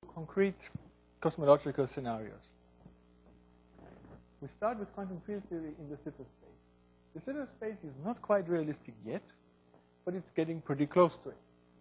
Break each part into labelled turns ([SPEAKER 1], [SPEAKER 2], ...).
[SPEAKER 1] concrete cosmological scenarios. We start with quantum field theory in de Sitter space. De Sitter space is not quite realistic yet, but it's getting pretty close to it.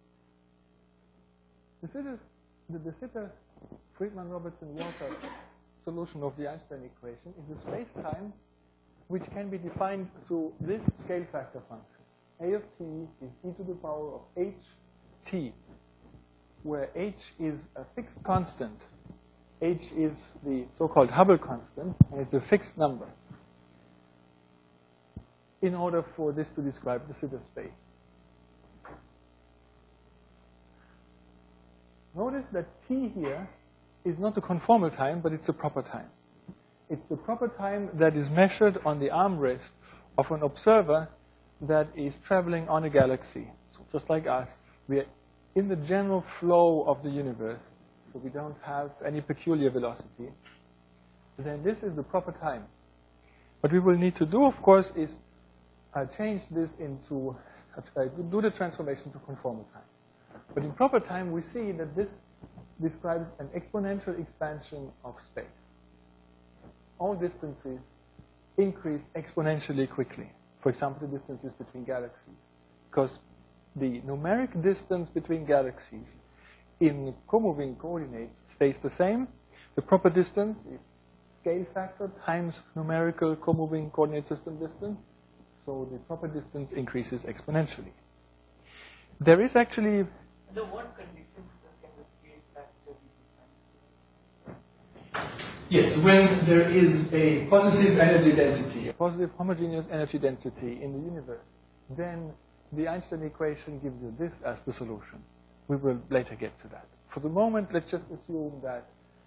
[SPEAKER 1] The de Sitter, Friedmann, Robertson, Walker solution of the Einstein equation is a space-time which can be defined through this scale factor function. A of t is e to the power of ht, where h is a fixed constant. H is the so-called Hubble constant, and it's a fixed number in order for this to describe de Sitter space. Notice that t here is not a conformal time, but it's a proper time. It's the proper time that is measured on the armrest of an observer that is traveling on a galaxy. So just like us, we are in the general flow of the universe, so we don't have any peculiar velocity. Then this is the proper time. What we will need to do, of course, is change this into, do the transformation to conformal time. But in proper time, we see that this describes an exponential expansion of space. All distances increase exponentially quickly. For example, the distances between galaxies. Because the numeric distance between galaxies in co-moving coordinates stays the same. The proper distance is scale factor times numerical co-moving coordinate system distance. So the proper distance increases exponentially. There is actually...
[SPEAKER 2] Under what conditions can the scale factor be defined?
[SPEAKER 1] Yes, when there is a positive energy density, a positive homogeneous energy density in the universe, then the Einstein equation gives you this as the solution. We will later get to that. For the moment, let's just assume that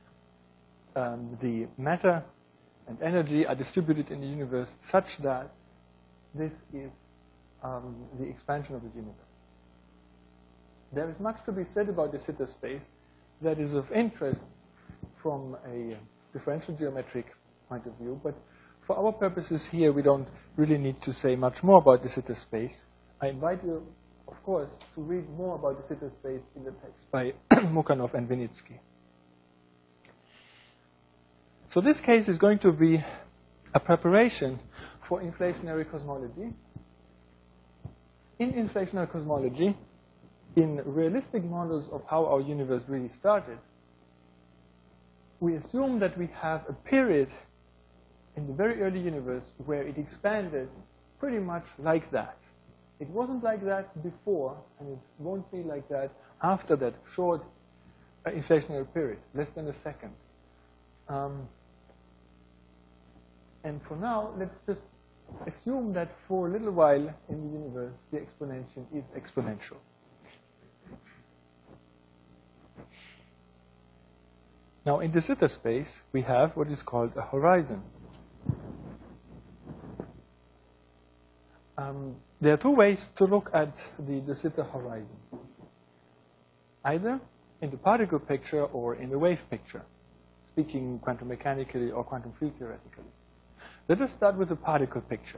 [SPEAKER 1] the matter and energy are distributed in the universe such that this is the expansion of the universe. There is much to be said about de Sitter space that is of interest from a differential geometric point of view, but for our purposes here, we don't really need to say much more about de Sitter space. I invite you, of course, to read more about de Sitter space in the text by Mukhanov and Vinitsky. So this case is going to be a preparation for inflationary cosmology. In inflationary cosmology, in realistic models of how our universe really started, we assume that we have a period in the very early universe where it expanded pretty much like that. It wasn't like that before, and it won't be like that after that short inflationary period, less than a second. And for now, let's just assume that for a little while in the universe, the exponential is exponential. Now, in de Sitter space, we have what is called a horizon. There are two ways to look at the de Sitter horizon. Either in the particle picture or in the wave picture, speaking quantum mechanically or quantum field theoretically. Let us start with the particle picture.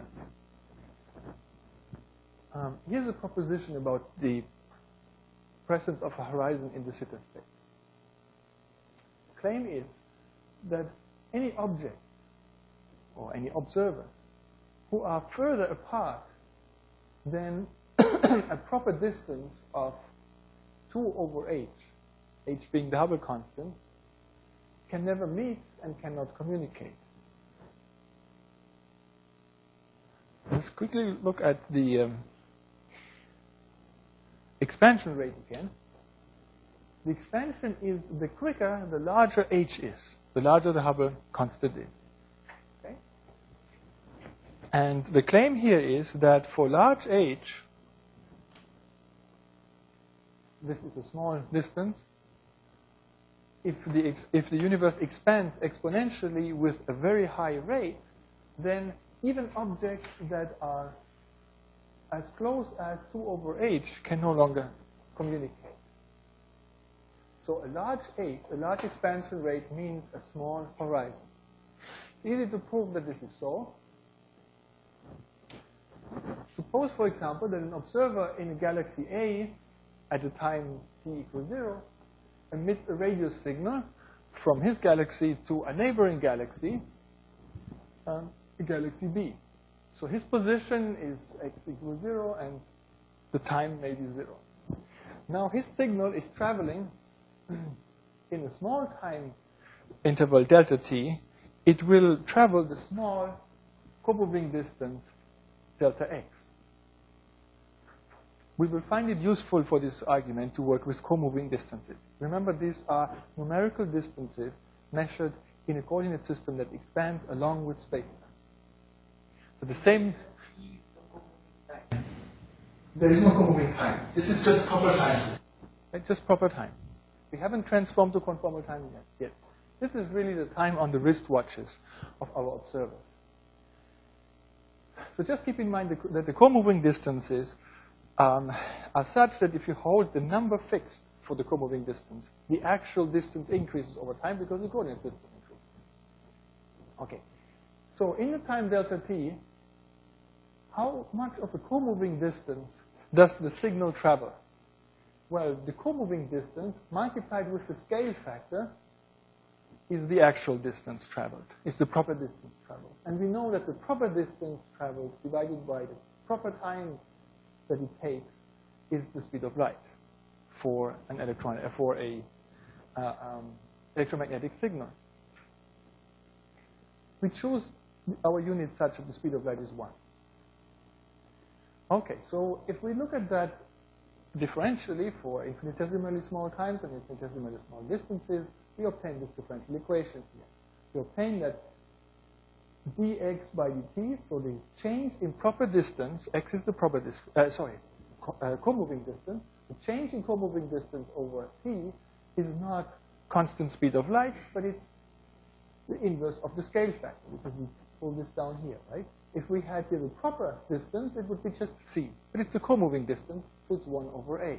[SPEAKER 1] Here's a proposition about the presence of a horizon in de Sitter space. The claim is that any object or any observer who are further apart than a proper distance of 2 over h, h being the Hubble constant, can never meet and cannot communicate. Let's quickly look at the expansion rate again. The expansion is the quicker, the larger h is, the larger the Hubble constant is. Okay? And the claim here is that for large h, this is a small distance, if the universe expands exponentially with a very high rate, then even objects that are as close as 2 over h can no longer communicate. So a large h, a large expansion rate, means a small horizon. It's easy to prove that this is so. Suppose, for example, that an observer in a galaxy A at a time t equals 0 emits a radio signal from his galaxy to a neighboring galaxy, galaxy B. So his position is x equals 0, and the time may be 0. Now his signal is traveling in a small time interval delta t. It will travel the small co-moving distance delta x. We will find it useful for this argument to work with co-moving distances. Remember, these are numerical distances measured in a coordinate system that expands along with space. So the same. There is no co-moving time. This is just proper time. It's just proper time. We haven't transformed to conformal time yet. This is really the time on the wristwatches of our observers. So just keep in mind that the co-moving distances are such that if you hold the number fixed for the co-moving distance, the actual distance increases over time because the coordinate system increases. Okay. So in the time delta t, how much of a co-moving distance does the signal travel? Well, the co-moving distance multiplied with the scale factor is the actual distance traveled, is the proper distance traveled. And we know that the proper distance traveled divided by the proper time that it takes is the speed of light for an electron, for a electromagnetic signal. We choose our unit such that the speed of light is 1. Okay, so if we look at that differentially for infinitesimally small times and infinitesimally small distances, we obtain this differential equation here. We obtain that dx by dt, so the change in proper distance, x is the proper distance, co-moving distance, the change in co-moving distance over t is not constant speed of light, but it's the inverse of the scale factor, because we pull this down here, right? If we had here the proper distance, it would be just c. But it's the co-moving distance, so it's 1 over a.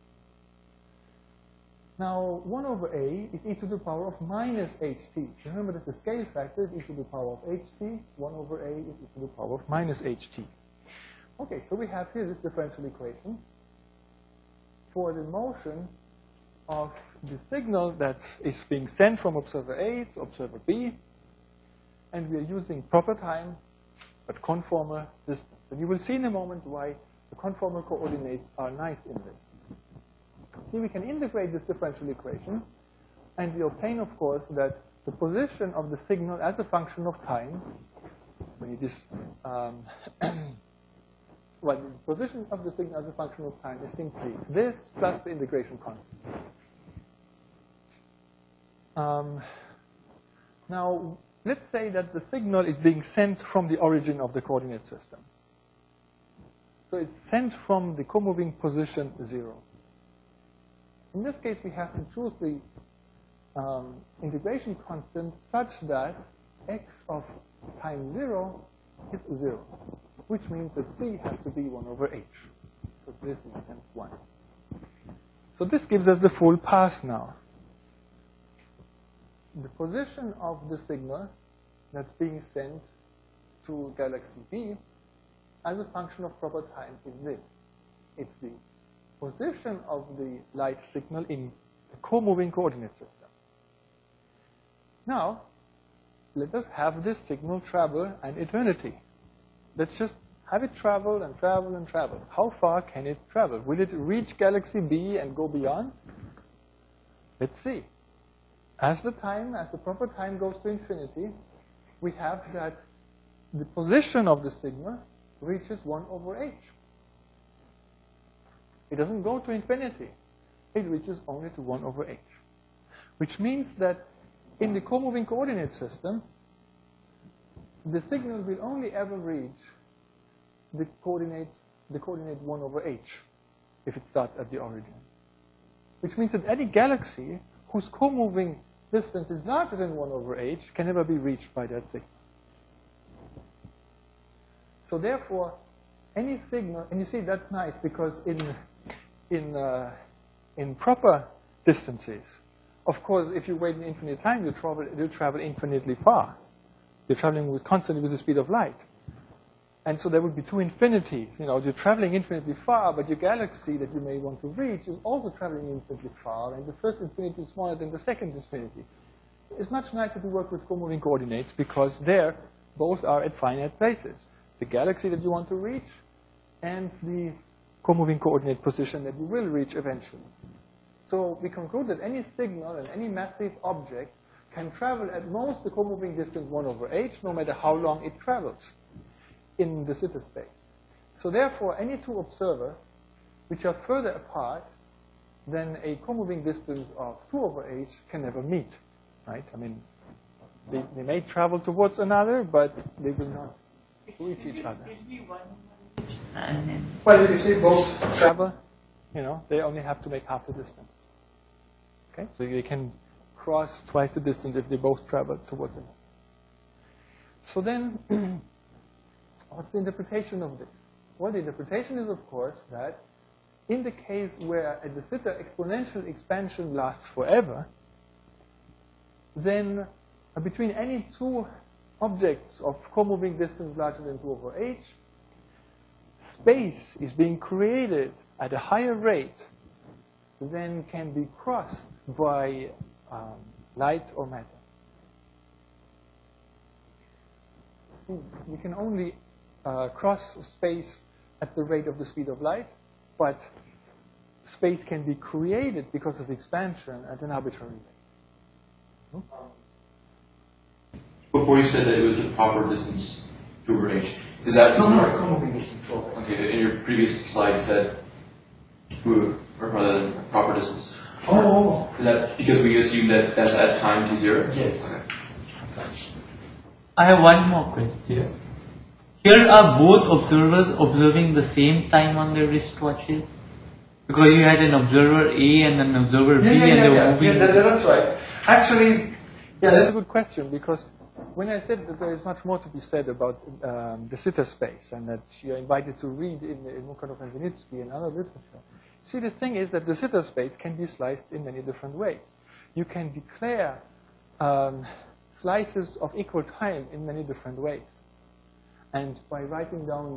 [SPEAKER 1] Now, 1 over a is e to the power of minus ht. Remember that the scale factor is e to the power of ht. 1 over a is e to the power of minus ht. Okay, so we have here this differential equation for the motion of the signal that is being sent from observer A to observer B, and we are using proper time but conformal distance. And you will see in a moment why the conformal coordinates are nice in this. See, we can integrate this differential equation, and we obtain, of course, that the position of the signal as a function of time, when it is, well, the position of the signal as a function of time is simply this plus the integration constant. Now, let's say that the signal is being sent from the origin of the coordinate system. So it's sent from the co-moving position 0. In this case, we have to choose the integration constant such that x of time 0 is 0, which means that c has to be 1 over h. So this is then 1. So this gives us the full path now. The position of the signal that's being sent to galaxy B as a function of proper time is this. It's the position of the light signal in the co-moving coordinate system. Now, let us have this signal travel an eternity. Let's just have it travel and travel and travel. How far can it travel? Will it reach galaxy B and go beyond? Let's see. As the proper time goes to infinity, we have that the position of the signal reaches 1 over h. It doesn't go to infinity. It reaches only to 1 over h. Which means that in the co-moving coordinate system, the signal will only ever reach the coordinate 1 over h if it starts at the origin. Which means that any galaxy whose co-moving distance is larger than 1 over h can never be reached by that signal. So therefore, any signal, and you see that's nice because in proper distances, of course, if you wait an infinite time, you'll travel infinitely far. You're traveling constantly with the speed of light. And so there would be two infinities. You know, you're traveling infinitely far, but your galaxy that you may want to reach is also traveling infinitely far, and the first infinity is smaller than the second infinity. It's much nicer to work with co-moving coordinates because there, both are at finite places. The galaxy that you want to reach and the co-moving coordinate position that you will reach eventually. So we conclude that any signal and any massive object can travel at most the co-moving distance 1 over h, no matter how long it travels in de Sitter space. So therefore, any two observers which are further apart than a co-moving distance of 2 over h can never meet, right? I mean, they may travel towards another, but they will not reach each other. Well, if they both travel, you know, they only have to make half the distance. Okay, so they can cross twice the distance if they both travel towards it. So then, what's the interpretation of this? Well, the interpretation is, of course, that in the case where a de Sitter exponential expansion lasts forever, then between any two objects of co-moving distance larger than 2 over h, space is being created at a higher rate than can be crossed by light or matter. See, we can only cross space at the rate of the speed of light, but space can be created because of expansion at an arbitrary rate.
[SPEAKER 3] Before you said that it was the proper distance 2 over h. Is that
[SPEAKER 1] co-moving distance.
[SPEAKER 3] Okay, in your previous slide you said or rather than proper distance.
[SPEAKER 1] Oh.
[SPEAKER 3] Is that because we assume that that's at time t0?
[SPEAKER 1] Yes.
[SPEAKER 3] Okay.
[SPEAKER 2] I have one more question.
[SPEAKER 1] Yes.
[SPEAKER 2] Here are both observers observing the same time on their wristwatches? Because you had an observer A and an observer B and they were moving.
[SPEAKER 1] Yeah, that's right. Actually, yeah, that's a good question because when I said that there is much more to be said about de Sitter space and that you're invited to read in Mukhanov and Vinitsky and other literature, see, the thing is that de Sitter space can be sliced in many different ways. You can declare slices of equal time in many different ways. And by writing down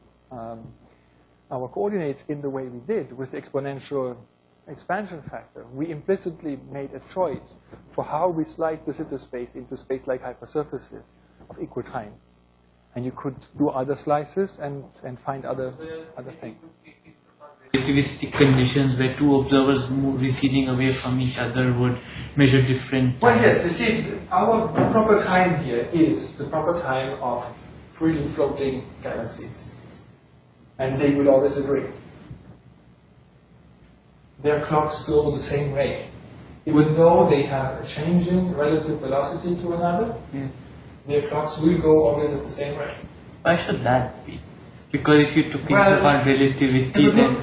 [SPEAKER 1] our coordinates in the way we did with the exponential expansion factor, we implicitly made a choice for how we slice de Sitter space into space-like hypersurfaces of equal time. And you could do other slices and find other things.
[SPEAKER 2] Relativistic conditions where two observers receding away from each other would measure different
[SPEAKER 1] Well,
[SPEAKER 2] time.
[SPEAKER 1] yes, you see, our proper time here is the proper time of freely floating galaxies. And they will always agree. Their clocks go the same rate. Even though they have a changing relative velocity to another,
[SPEAKER 2] Yes.
[SPEAKER 1] their clocks will go always at the same rate.
[SPEAKER 2] Why should that be? Because if you took into
[SPEAKER 1] Well,
[SPEAKER 2] account relativity, then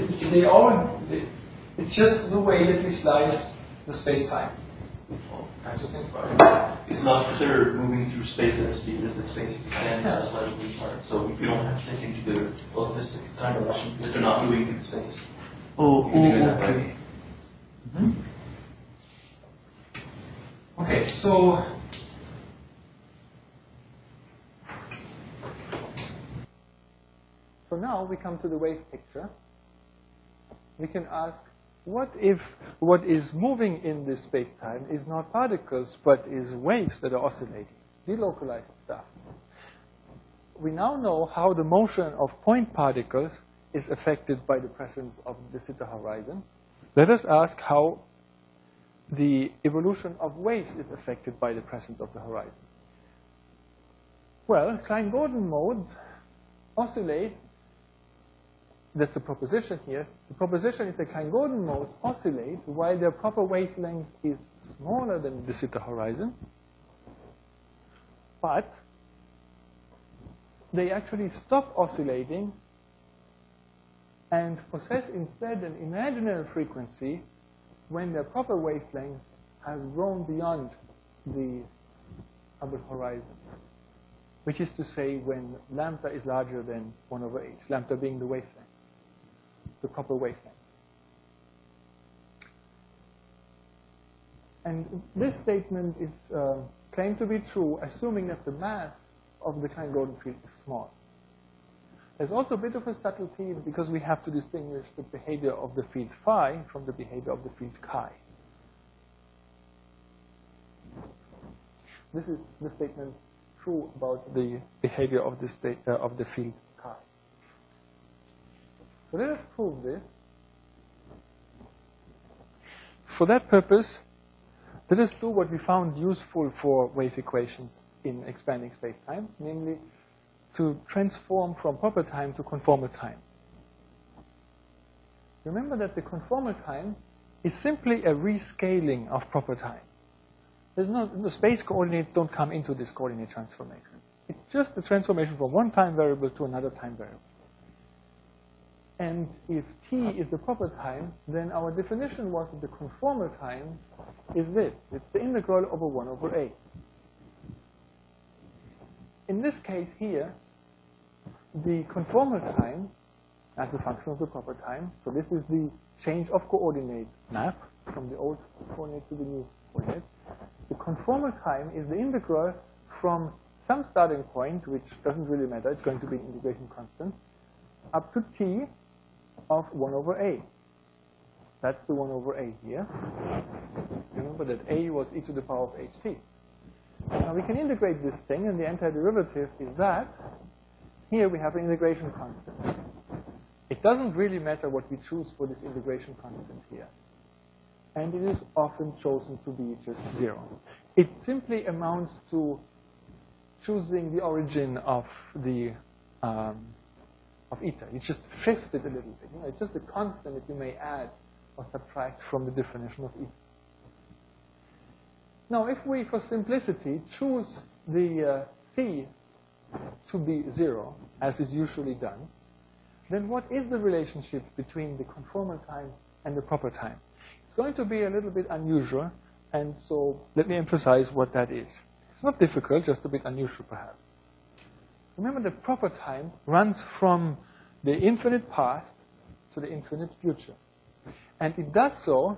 [SPEAKER 1] it's just the way that we slice the space-time. Have to think about it.
[SPEAKER 3] It's not that they're moving through space at a speed that space is expanding slightly apart. So you don't have to take into the relativistic time relation because they're not moving through space.
[SPEAKER 2] okay.
[SPEAKER 1] Okay, so now we come to the wave picture. We can ask, what if what is moving in this space-time is not particles, but is waves that are oscillating, delocalized stuff? We now know how the motion of point particles is affected by the presence of the de Sitter horizon. Let us ask how the evolution of waves is affected by the presence of the horizon. Well, Klein-Gordon modes oscillate. That's the proposition here. The proposition is that Klein-Gordon modes oscillate while their proper wavelength is smaller than the de Sitter horizon, but they actually stop oscillating and possess instead an imaginary frequency when their proper wavelength has grown beyond the Hubble horizon, which is to say when lambda is larger than 1 over h, lambda being the wavelength, the proper wavelength. And this statement is claimed to be true, assuming that the mass of the Klein-Gordon field is small. There's also a bit of a subtlety because we have to distinguish the behavior of the field phi from the behavior of the field chi. This is the statement true about the behavior of the field chi. So let us prove this. For that purpose, let us do what we found useful for wave equations in expanding spacetimes, namely to transform from proper time to conformal time. Remember that the conformal time is simply a rescaling of proper time. The space coordinates don't come into this coordinate transformation. It's just the transformation from one time variable to another time variable. And if t is the proper time, then our definition was that the conformal time is this. It's the integral over 1 over a. In this case here, the conformal time as a function of the proper time, so this is the change of coordinate map from the old coordinate to the new coordinate. The conformal time is the integral from some starting point, which doesn't really matter, it's going to be an integration constant, up to t of 1 over a. That's the 1 over a here. Remember that a was e to the power of ht. Now we can integrate this thing, and the antiderivative is that. Here we have an integration constant. It doesn't really matter what we choose for this integration constant here. And it is often chosen to be just 0. It simply amounts to choosing the origin of the of eta. You just shift it a little bit. It's just a constant that you may add or subtract from the definition of eta. Now, if we, for simplicity, choose the c to be 0, as is usually done, then what is the relationship between the conformal time and the proper time? It's going to be a little bit unusual, and so let me emphasize what that is. It's not difficult, just a bit unusual perhaps. Remember, the proper time runs from the infinite past to the infinite future. And it does so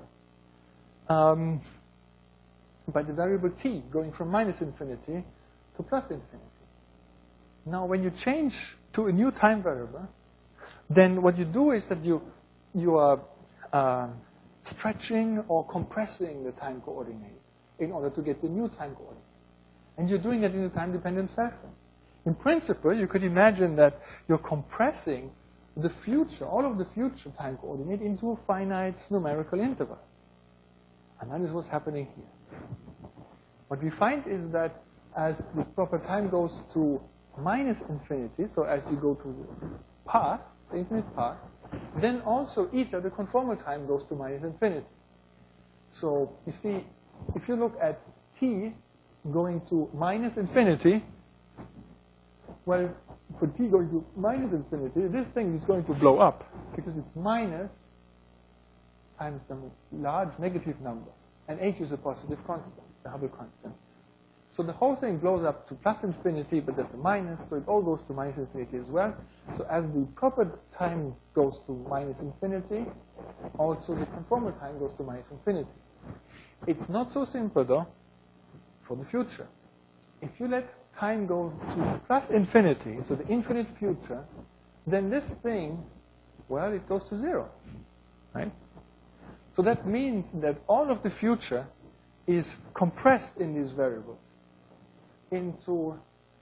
[SPEAKER 1] by the variable t, going from minus infinity to plus infinity. Now, when you change to a new time variable, then what you do is that you are stretching or compressing the time coordinate in order to get the new time coordinate. And you're doing it in a time-dependent fashion. In principle, you could imagine that you're compressing the future, all of the future time coordinate into a finite numerical interval. And that is what's happening here. What we find is that as the proper time goes to minus infinity, so as you go to the past, the infinite past, then also eta, the conformal time, goes to minus infinity. So you see, if you look at t going to minus infinity, well, for t going to minus infinity, this thing is going to blow up because it's minus times some large negative number. And h is a positive constant, the Hubble constant. So the whole thing blows up to plus infinity, but there's a minus, so it all goes to minus infinity as well. So as the proper time goes to minus infinity, also the conformal time goes to minus infinity. It's not so simple, though, for the future. If you let time go to plus infinity, so the infinite future, then this thing, well, it goes to 0, right? So that means that all of the future is compressed in these variables into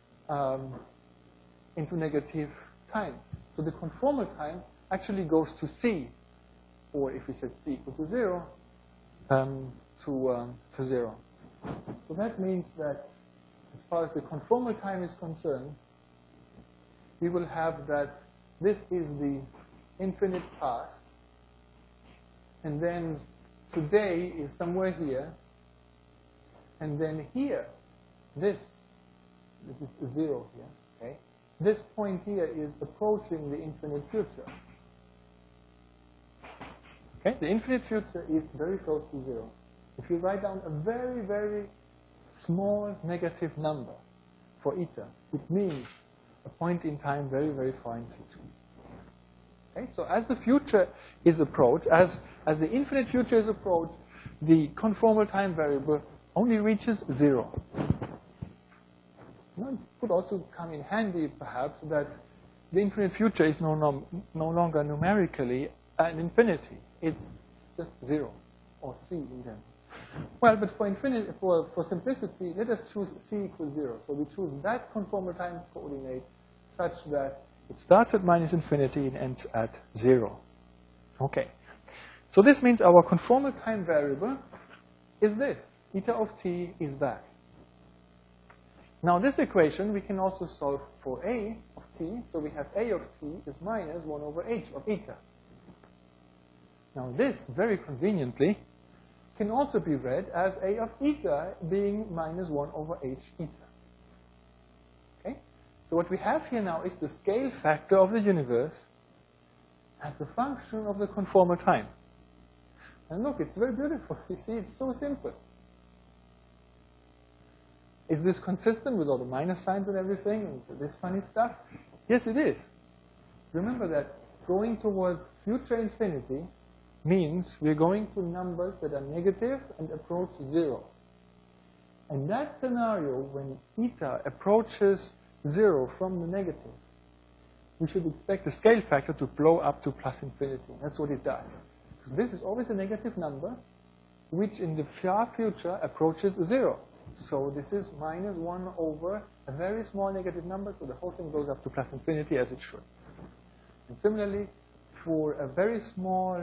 [SPEAKER 1] negative times. So the conformal time actually goes to c, or if we set c equal to 0, to 0. So that means that as far as the conformal time is concerned, we will have that this is the infinite past, and then today is somewhere here, and then here, this is 0 here, okay? This point here is approaching the infinite future. Okay, the infinite future is very close to 0. If you write down a very, very small negative number for eta, it means a point in time very, very far in future. Okay, so as the future is approached, as the infinite future is approached, the conformal time variable only reaches 0. Now, it could also come in handy, perhaps, that the infinite future is no longer numerically an infinity. It's just 0, or c in general. Well, but for simplicity, let us choose c equals 0. So we choose that conformal time coordinate such that it starts at minus infinity and ends at 0. Okay. So this means our conformal time variable is this. Eta of t is that. Now this equation we can also solve for a of t. So we have a of t is minus 1 over h of eta. Now this, very conveniently, can also be read as a of eta being minus 1 over h eta. Okay? So what we have here now is the scale factor of the universe as a function of the conformal time. And look, it's very beautiful. You see, it's so simple. Is this consistent with all the minus signs and everything, and this funny stuff? Yes, it is. Remember that going towards future infinity means we're going to numbers that are negative and approach 0. And that scenario, when eta approaches 0 from the negative, we should expect the scale factor to blow up to plus infinity. That's what it does. Because this is always a negative number, which in the far future approaches 0. So this is minus 1 over a very small negative number, so the whole thing goes up to plus infinity as it should. And similarly, for a very small,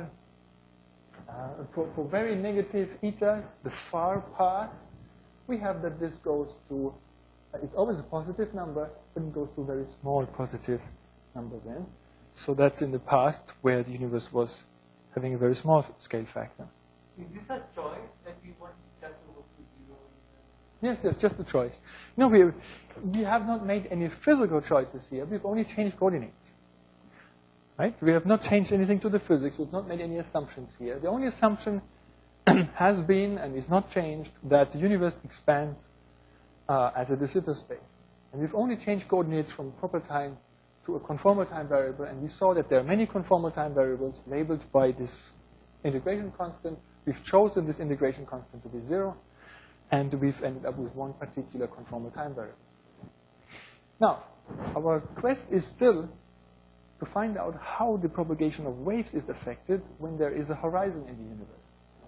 [SPEAKER 1] for very negative etas, the far past, we have that this goes to, it's always a positive number, but it goes to very small positive numbers then. So that's in the past where the universe was having a very small scale factor.
[SPEAKER 2] Is this a choice that we want that to go to 0?
[SPEAKER 1] Yes, yes, just a choice. No, we have not made any physical choices here. We've only changed coordinates. Right? We have not changed anything to the physics. We've not made any assumptions here. The only assumption has been, and is not changed, that the universe expands as a de Sitter space. And we've only changed coordinates from proper time to a conformal time variable, and we saw that there are many conformal time variables labeled by this integration constant. We've chosen this integration constant to be 0, and we've ended up with one particular conformal time variable. Now, our quest is still to find out how the propagation of waves is affected when there is a horizon in the universe.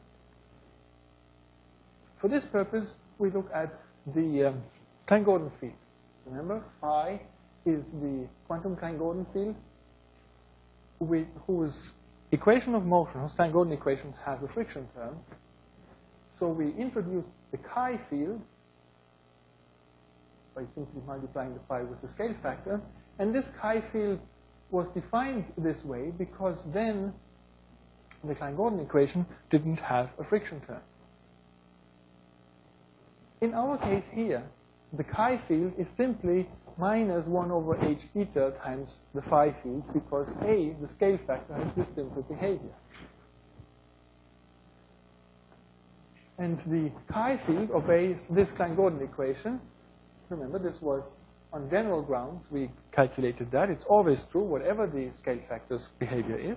[SPEAKER 1] For this purpose, we look at the Klein-Gordon field. Remember, phi is the quantum Klein-Gordon field whose equation of motion, whose Klein-Gordon equation, has a friction term. So we introduced the chi field by simply multiplying the phi with the scale factor. And this chi field was defined this way because then the Klein-Gordon equation didn't have a friction term. In our case here, the chi field is simply minus 1 over h eta times the phi field because A, the scale factor, has this simple behavior. And the chi field obeys this Klein-Gordon equation. Remember, this was on general grounds. We calculated that. It's always true, whatever the scale factor's behavior is.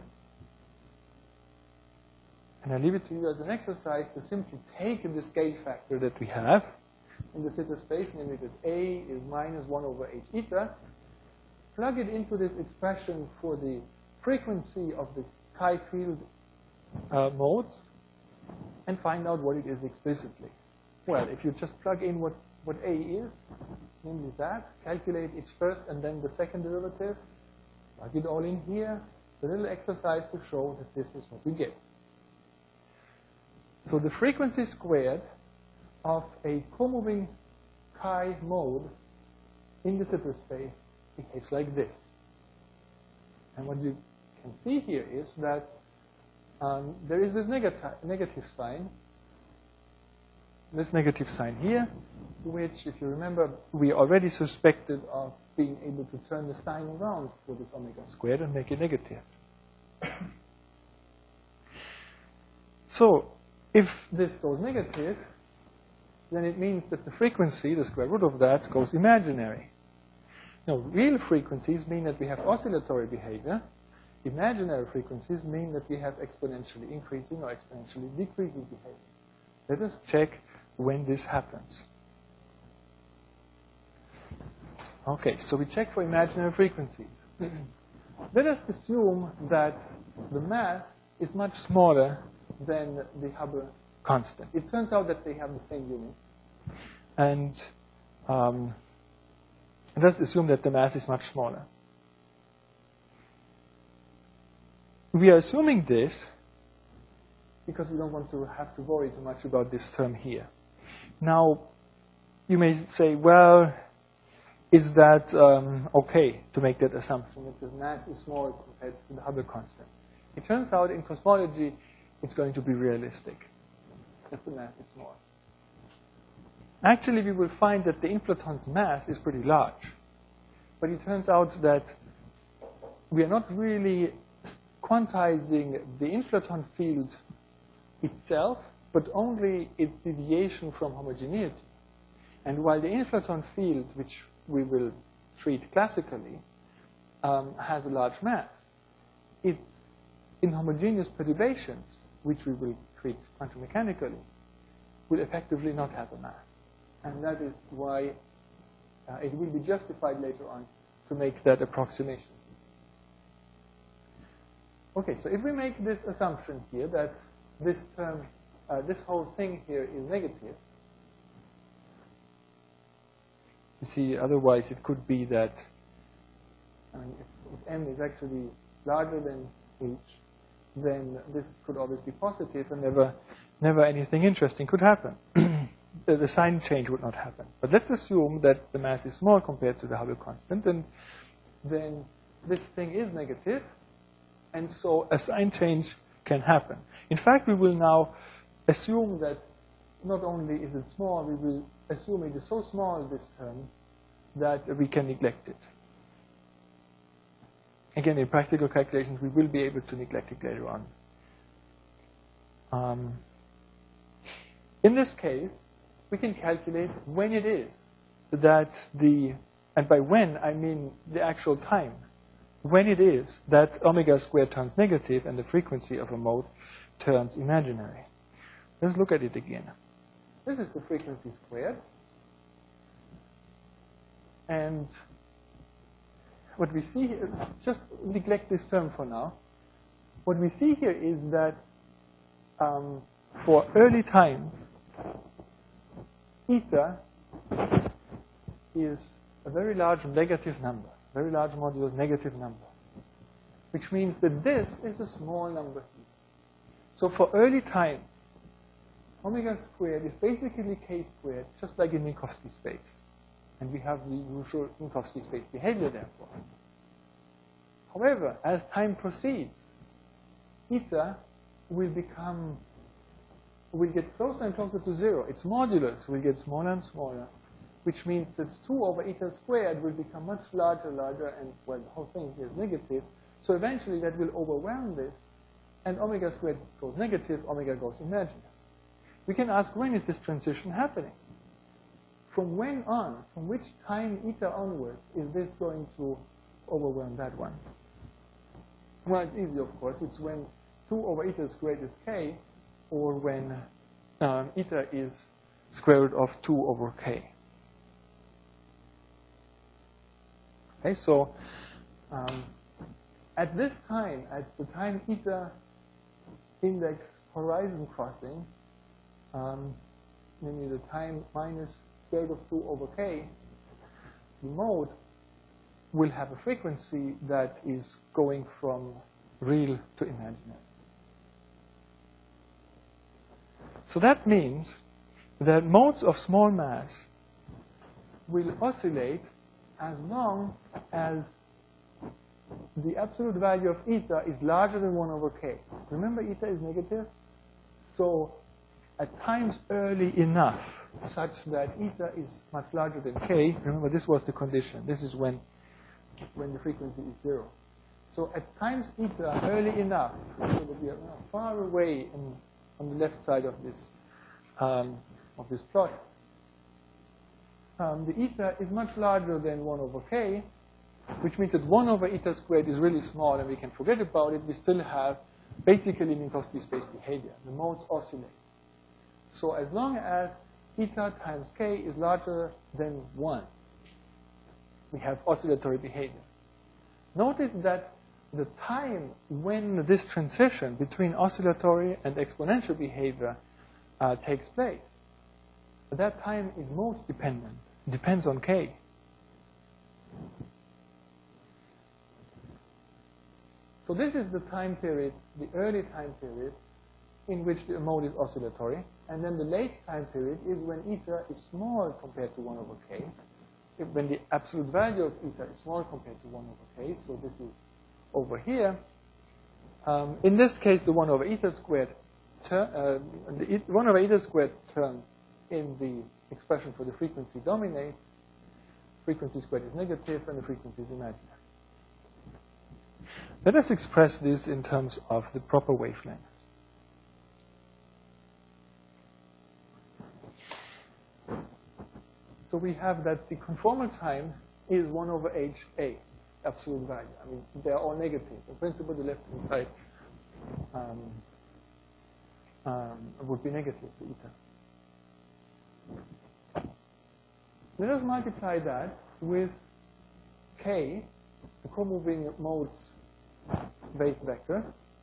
[SPEAKER 1] And I leave it to you as an exercise to simply take the scale factor that we have in the Sitter space, namely that A is minus 1 over h eta, plug it into this expression for the frequency of the chi field modes, and find out what it is explicitly. Well, if you just plug in what A is, namely that, calculate its first and then the second derivative, plug it all in here, a little exercise to show that this is what we get. So the frequency squared of a co-moving chi mode in the Sitter space behaves like this. And what you can see here is that there is this negative sign, here, which, if you remember, we already suspected of being able to turn the sign around for this omega squared and make it negative. So, if this goes negative, then it means that the frequency, the square root of that, goes imaginary. Now, real frequencies mean that we have oscillatory behavior. Imaginary frequencies mean that we have exponentially increasing or exponentially decreasing behavior. Let us check when this happens. Okay, so we check for imaginary frequencies. let us assume that the mass is much smaller than the Hubble constant. It turns out that they have the same units. And let's assume that the mass is much smaller. We are assuming this because we don't want to have to worry too much about this term here. Now, you may say, well, is that okay to make that assumption that the mass is small compared to the Hubble constant? It turns out in cosmology it's going to be realistic that the mass is small. Actually, we will find that the inflaton's mass is pretty large. But it turns out that we are not really quantizing the inflaton field itself, but only its deviation from homogeneity. And while the inflaton field, which we will treat classically, has a large mass, it, in homogeneous perturbations, which we will treat quantum mechanically, will effectively not have a mass. And that is why it will be justified later on to make that approximation. Okay, so if we make this assumption here that this term, this whole thing here is negative, you see, otherwise it could be that, I mean, if m is actually larger than h, then this could always be positive and never anything interesting could happen. The sign change would not happen. But let's assume that the mass is small compared to the Hubble constant, and then this thing is negative, and so a sign change can happen. In fact, we will now assume that not only is it small, we will assume it is so small, this term, that we can neglect it. Again, in practical calculations, we will be able to neglect it later on. In this case, we can calculate when it is that and by when I mean the actual time, when it is that omega squared turns negative and the frequency of a mode turns imaginary. Let's look at it again. This is the frequency squared. And what we see here, just neglect this term for now. What we see here is that for early times, eta is a very large negative number, very large modulus negative number, which means that this is a small number here. So for early times, omega squared is basically k squared, just like in Minkowski space. And we have the usual Minkowski space behavior, therefore. However, as time proceeds, eta will get closer and closer to 0. Its modulus will get smaller and smaller, which means that 2 over eta squared will become much larger, and, well, the whole thing here is negative. So eventually that will overwhelm this, and omega squared goes negative, omega goes imaginary. We can ask, when is this transition happening? From when on, from which time eta onwards, is this going to overwhelm that one? Well, it's easy, of course. It's when 2 over eta squared is k, or when eta is square root of 2 over k. Okay, so at this time, at the time eta index horizon crossing, namely the time minus square root of 2 over k, the mode will have a frequency that is going from real to imaginary. So that means that modes of small mass will oscillate as long as the absolute value of eta is larger than 1 over k. Remember, eta is negative? So at times early enough, such that eta is much larger than k, remember this was the condition. This is when the frequency is 0. So at times eta early enough, so that we are far away on the left side of this plot, the eta is much larger than 1 over k, which means that 1 over eta squared is really small and we can forget about it. We still have basically Minkowski space behavior. The modes oscillate. So as long as eta times k is larger than 1, we have oscillatory behavior. Notice that the time when this transition between oscillatory and exponential behavior takes place, that time is mode dependent. It depends on k. So this is the time period, the early time period, in which the mode is oscillatory. And then the late time period is when eta is small compared to 1 over k. When the absolute value of eta is small compared to 1 over k. So this is over here. In this case, the 1 over eta squared term, the 1 over eta squared term in the expression for the frequency dominates. Frequency squared is negative, and the frequency is imaginary. Let us express this in terms of the proper wavelength. So we have that the conformal time is 1 over HA, absolute value. I mean, they are all negative. In principle, the left-hand side would be negative to eta. Let us multiply that with k, the comoving modes weight vector,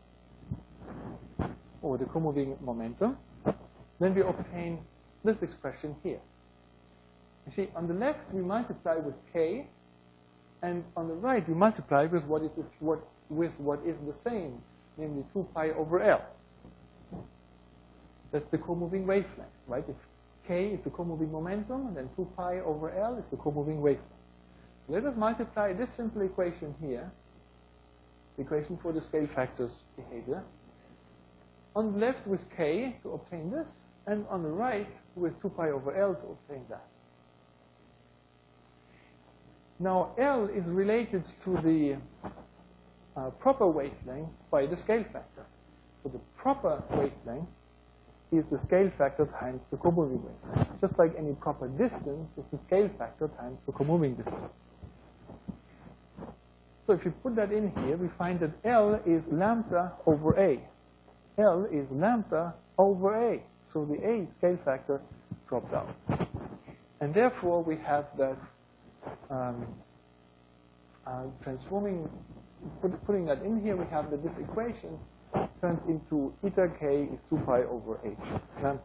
[SPEAKER 1] or the comoving momentum. Then we obtain this expression here. You see, on the left we multiply with k, and on the right we multiply with what is the same, namely 2 pi over L. That's the comoving wavelength, right? If k is the comoving momentum, and then 2 pi over L is the comoving wavelength. So let us multiply this simple equation here, the equation for the scale factors behavior, on the left with k to obtain this, and on the right with 2 pi over L to obtain that. Now, L is related to the proper wavelength by the scale factor. So the proper wavelength is the scale factor times the comoving wavelength. Just like any proper distance is the scale factor times the comoving distance. So if you put that in here, we find that L is lambda over A. L is lambda over A. So the A scale factor dropped out. And therefore, we have that putting that in here, we have that this equation turns into eta k is 2 pi over h lambda.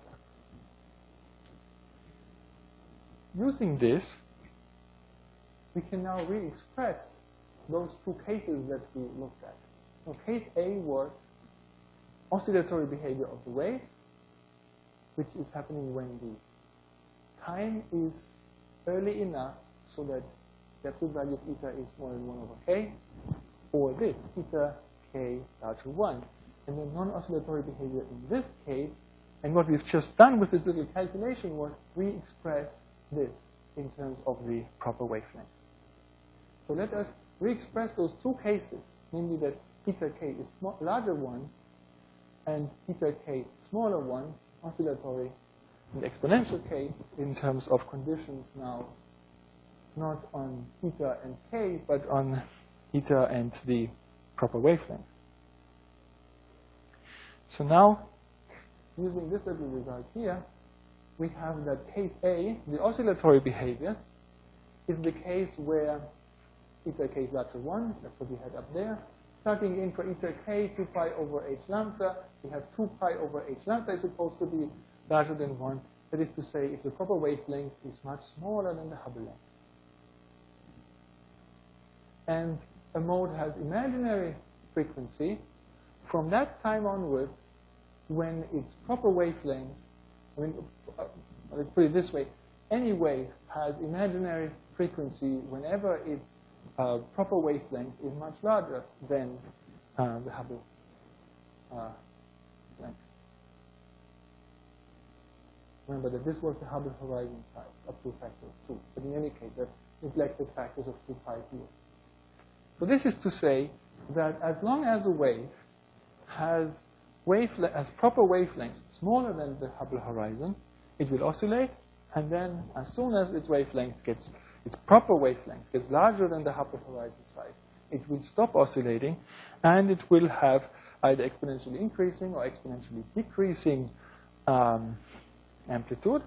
[SPEAKER 1] Using this, we can now re-express those two cases that we looked at. So case A was oscillatory behavior of the waves, which is happening when the time is early enough so that the absolute value of eta is more than 1 over k, or this, eta k larger than 1. And then non-oscillatory behavior in this case, and what we've just done with this little calculation was re-express this in terms of the proper wavelength. So let us re-express those two cases, namely that eta k is larger 1 and eta k smaller 1, oscillatory and exponential case, in terms of conditions now not on eta and k, but on eta and the proper wavelength. So now, using this little result here, we have that case A, the oscillatory behavior, is the case where eta k is larger than 1, that's what we had up there. Starting in for eta k, 2 pi over h lambda, we have 2 pi over h lambda is supposed to be larger than 1. That is to say, if the proper wavelength is much smaller than the Hubble length. And a mode has imaginary frequency. From that time onward, when its proper wavelength, let's put it this way, any wave has imaginary frequency whenever its proper wavelength is much larger than the Hubble length. Remember that this was the Hubble horizon size, up to a factor of 2. But in any case, the neglected factors of 2 pi here. So this is to say that as long as a wave has proper wavelengths smaller than the Hubble horizon, it will oscillate, and then as soon as its proper wavelength gets larger than the Hubble horizon size, it will stop oscillating, and it will have either exponentially increasing or exponentially decreasing amplitude.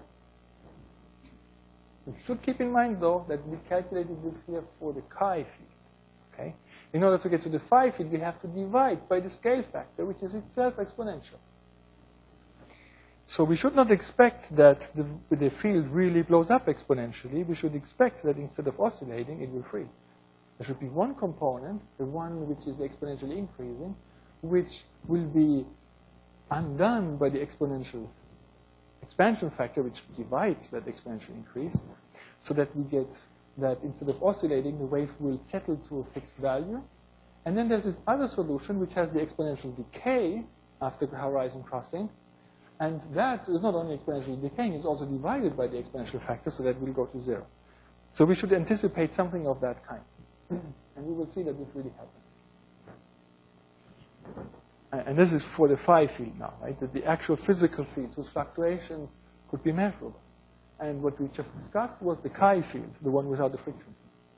[SPEAKER 1] You should keep in mind, though, that we calculated this here for the chi field. Okay? In order to get to the phi field, we have to divide by the scale factor, which is itself exponential. So we should not expect that the field really blows up exponentially. We should expect that instead of oscillating, it will freeze. There should be one component, the one which is exponentially increasing, which will be undone by the exponential expansion factor, which divides that exponential increase, so that we get that instead of oscillating, the wave will settle to a fixed value. And then there's this other solution, which has the exponential decay after the horizon crossing. And that is not only exponentially decaying, it's also divided by the exponential factor, so that will go to 0. So we should anticipate something of that kind. And we will see that this really happens. And this is for the phi field now, right? That the actual physical fields whose fluctuations could be measurable. And what we just discussed was the chi field, the one without the friction.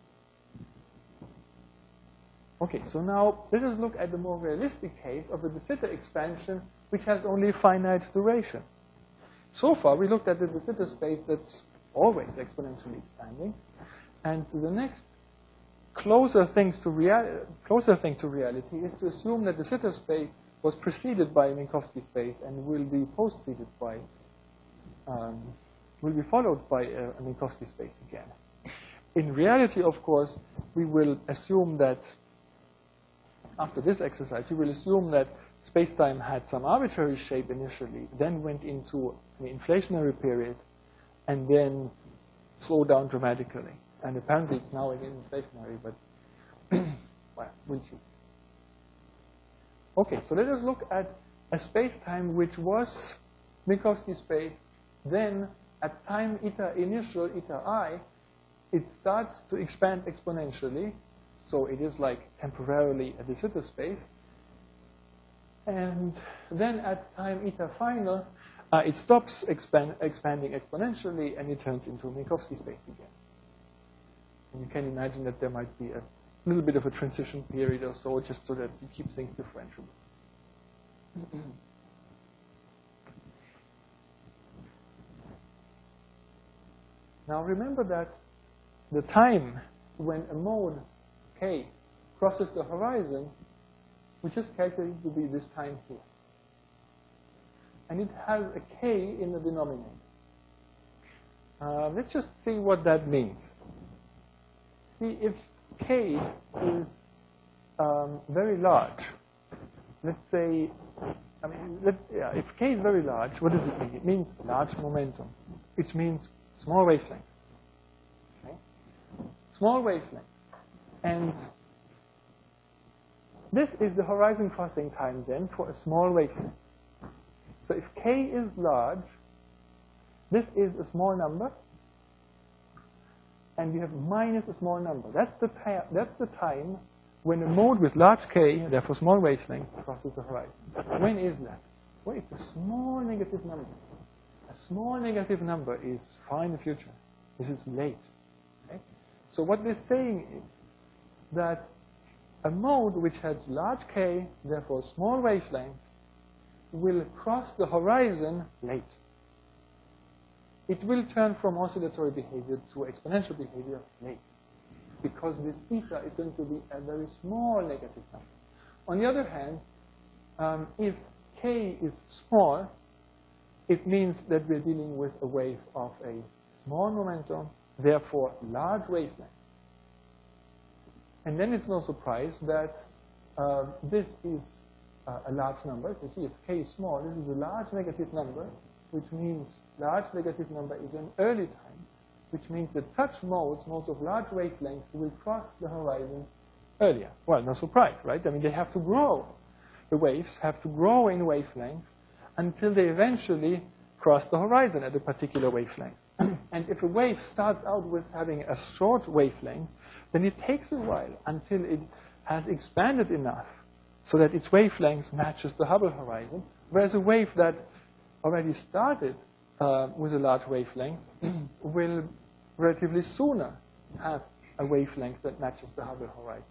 [SPEAKER 1] Okay, so now let us look at the more realistic case of a de Sitter expansion which has only finite duration. So far, we looked at the de Sitter space that's always exponentially expanding. And the next closer thing to reality is to assume that the de Sitter space was preceded by a Minkowski space and will be postceded by, will be followed by a Minkowski space again. In reality, of course, we will assume that after this exercise, we will assume that space-time had some arbitrary shape initially, then went into an inflationary period, and then slowed down dramatically. And apparently it's now again inflationary, but well, we'll see. Okay, so let us look at a space-time which was Minkowski space, then at time eta initial, eta I, it starts to expand exponentially. So it is like temporarily a de Sitter space. And then at time eta final, it stops expanding exponentially, and it turns into a Minkowski space again. And you can imagine that there might be a little bit of a transition period or so, just so that you keep things differentiable. Now remember that the time when a mode K crosses the horizon, we just calculate to be this time here. And it has a K in the denominator. Let's just see what that means. See, if K is very large, let's say, if K is very large, what does it mean? It means large momentum, which means small wavelength. Okay? Small wavelength. And this is the horizon crossing time then for a small wavelength. So if K is large, this is a small number, and you have minus a small number. That's the time when a mode with large K, therefore small wavelength, crosses the horizon. When is that? Well, it's a small negative number. A small negative number is far in the future. This is late. Okay? So what we're saying is that a mode which has large K, therefore small wavelength, will cross the horizon late. It will turn from oscillatory behavior to exponential behavior late, because this eta is going to be a very small negative number. On the other hand, if K is small, it means that we're dealing with a wave of a small momentum, therefore large wavelength. And then it's no surprise that this is a large number. You see, if K is small, this is a large negative number, which means large negative number is an early time, which means that such modes of large wavelengths, will cross the horizon earlier. Well, no surprise, right? I mean, they have to grow. The waves have to grow in wavelengths until they eventually cross the horizon at a particular wavelength. And if a wave starts out with having a short wavelength, then it takes a while until it has expanded enough so that its wavelength matches the Hubble horizon, whereas a wave that already started with a large wavelength will relatively sooner have a wavelength that matches the Hubble horizon.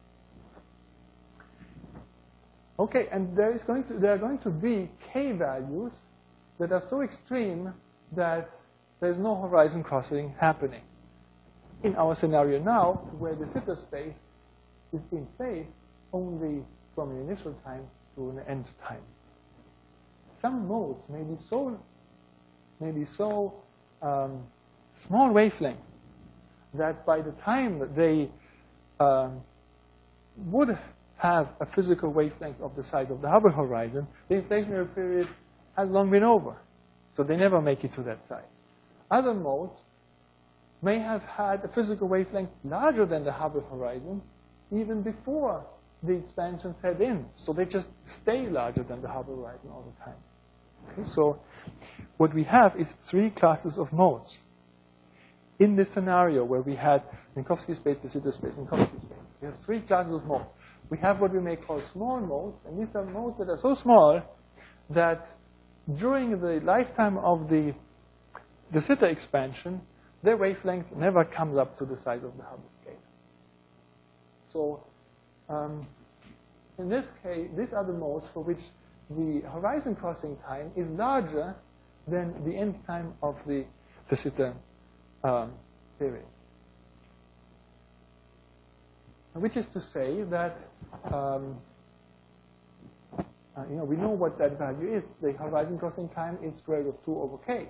[SPEAKER 1] Okay, and there are going to be K values that are so extreme that there's no horizon crossing happening. In our scenario now, where the de Sitter space is in phase only from an initial time to an end time. Some modes may be so small wavelength that by the time they would have a physical wavelength of the size of the Hubble horizon, the inflationary period has long been over. So they never make it to that size. Other modes may have had a physical wavelength larger than the Hubble horizon even before the expansion set in. So they just stay larger than the Hubble horizon all the time. Okay, so what we have is 3 classes of modes. In this scenario where we had Minkowski space, de Sitter space, Minkowski space, we have 3 classes of modes. We have what we may call small modes, and these are modes that are so small that during the lifetime of the de Sitter expansion, their wavelength never comes up to the size of the Hubble scale. So in this case, these are the modes for which the horizon crossing time is larger than the end time of the de Sitter period. Which is to say that we know what that value is. The horizon crossing time is square root of 2 over k,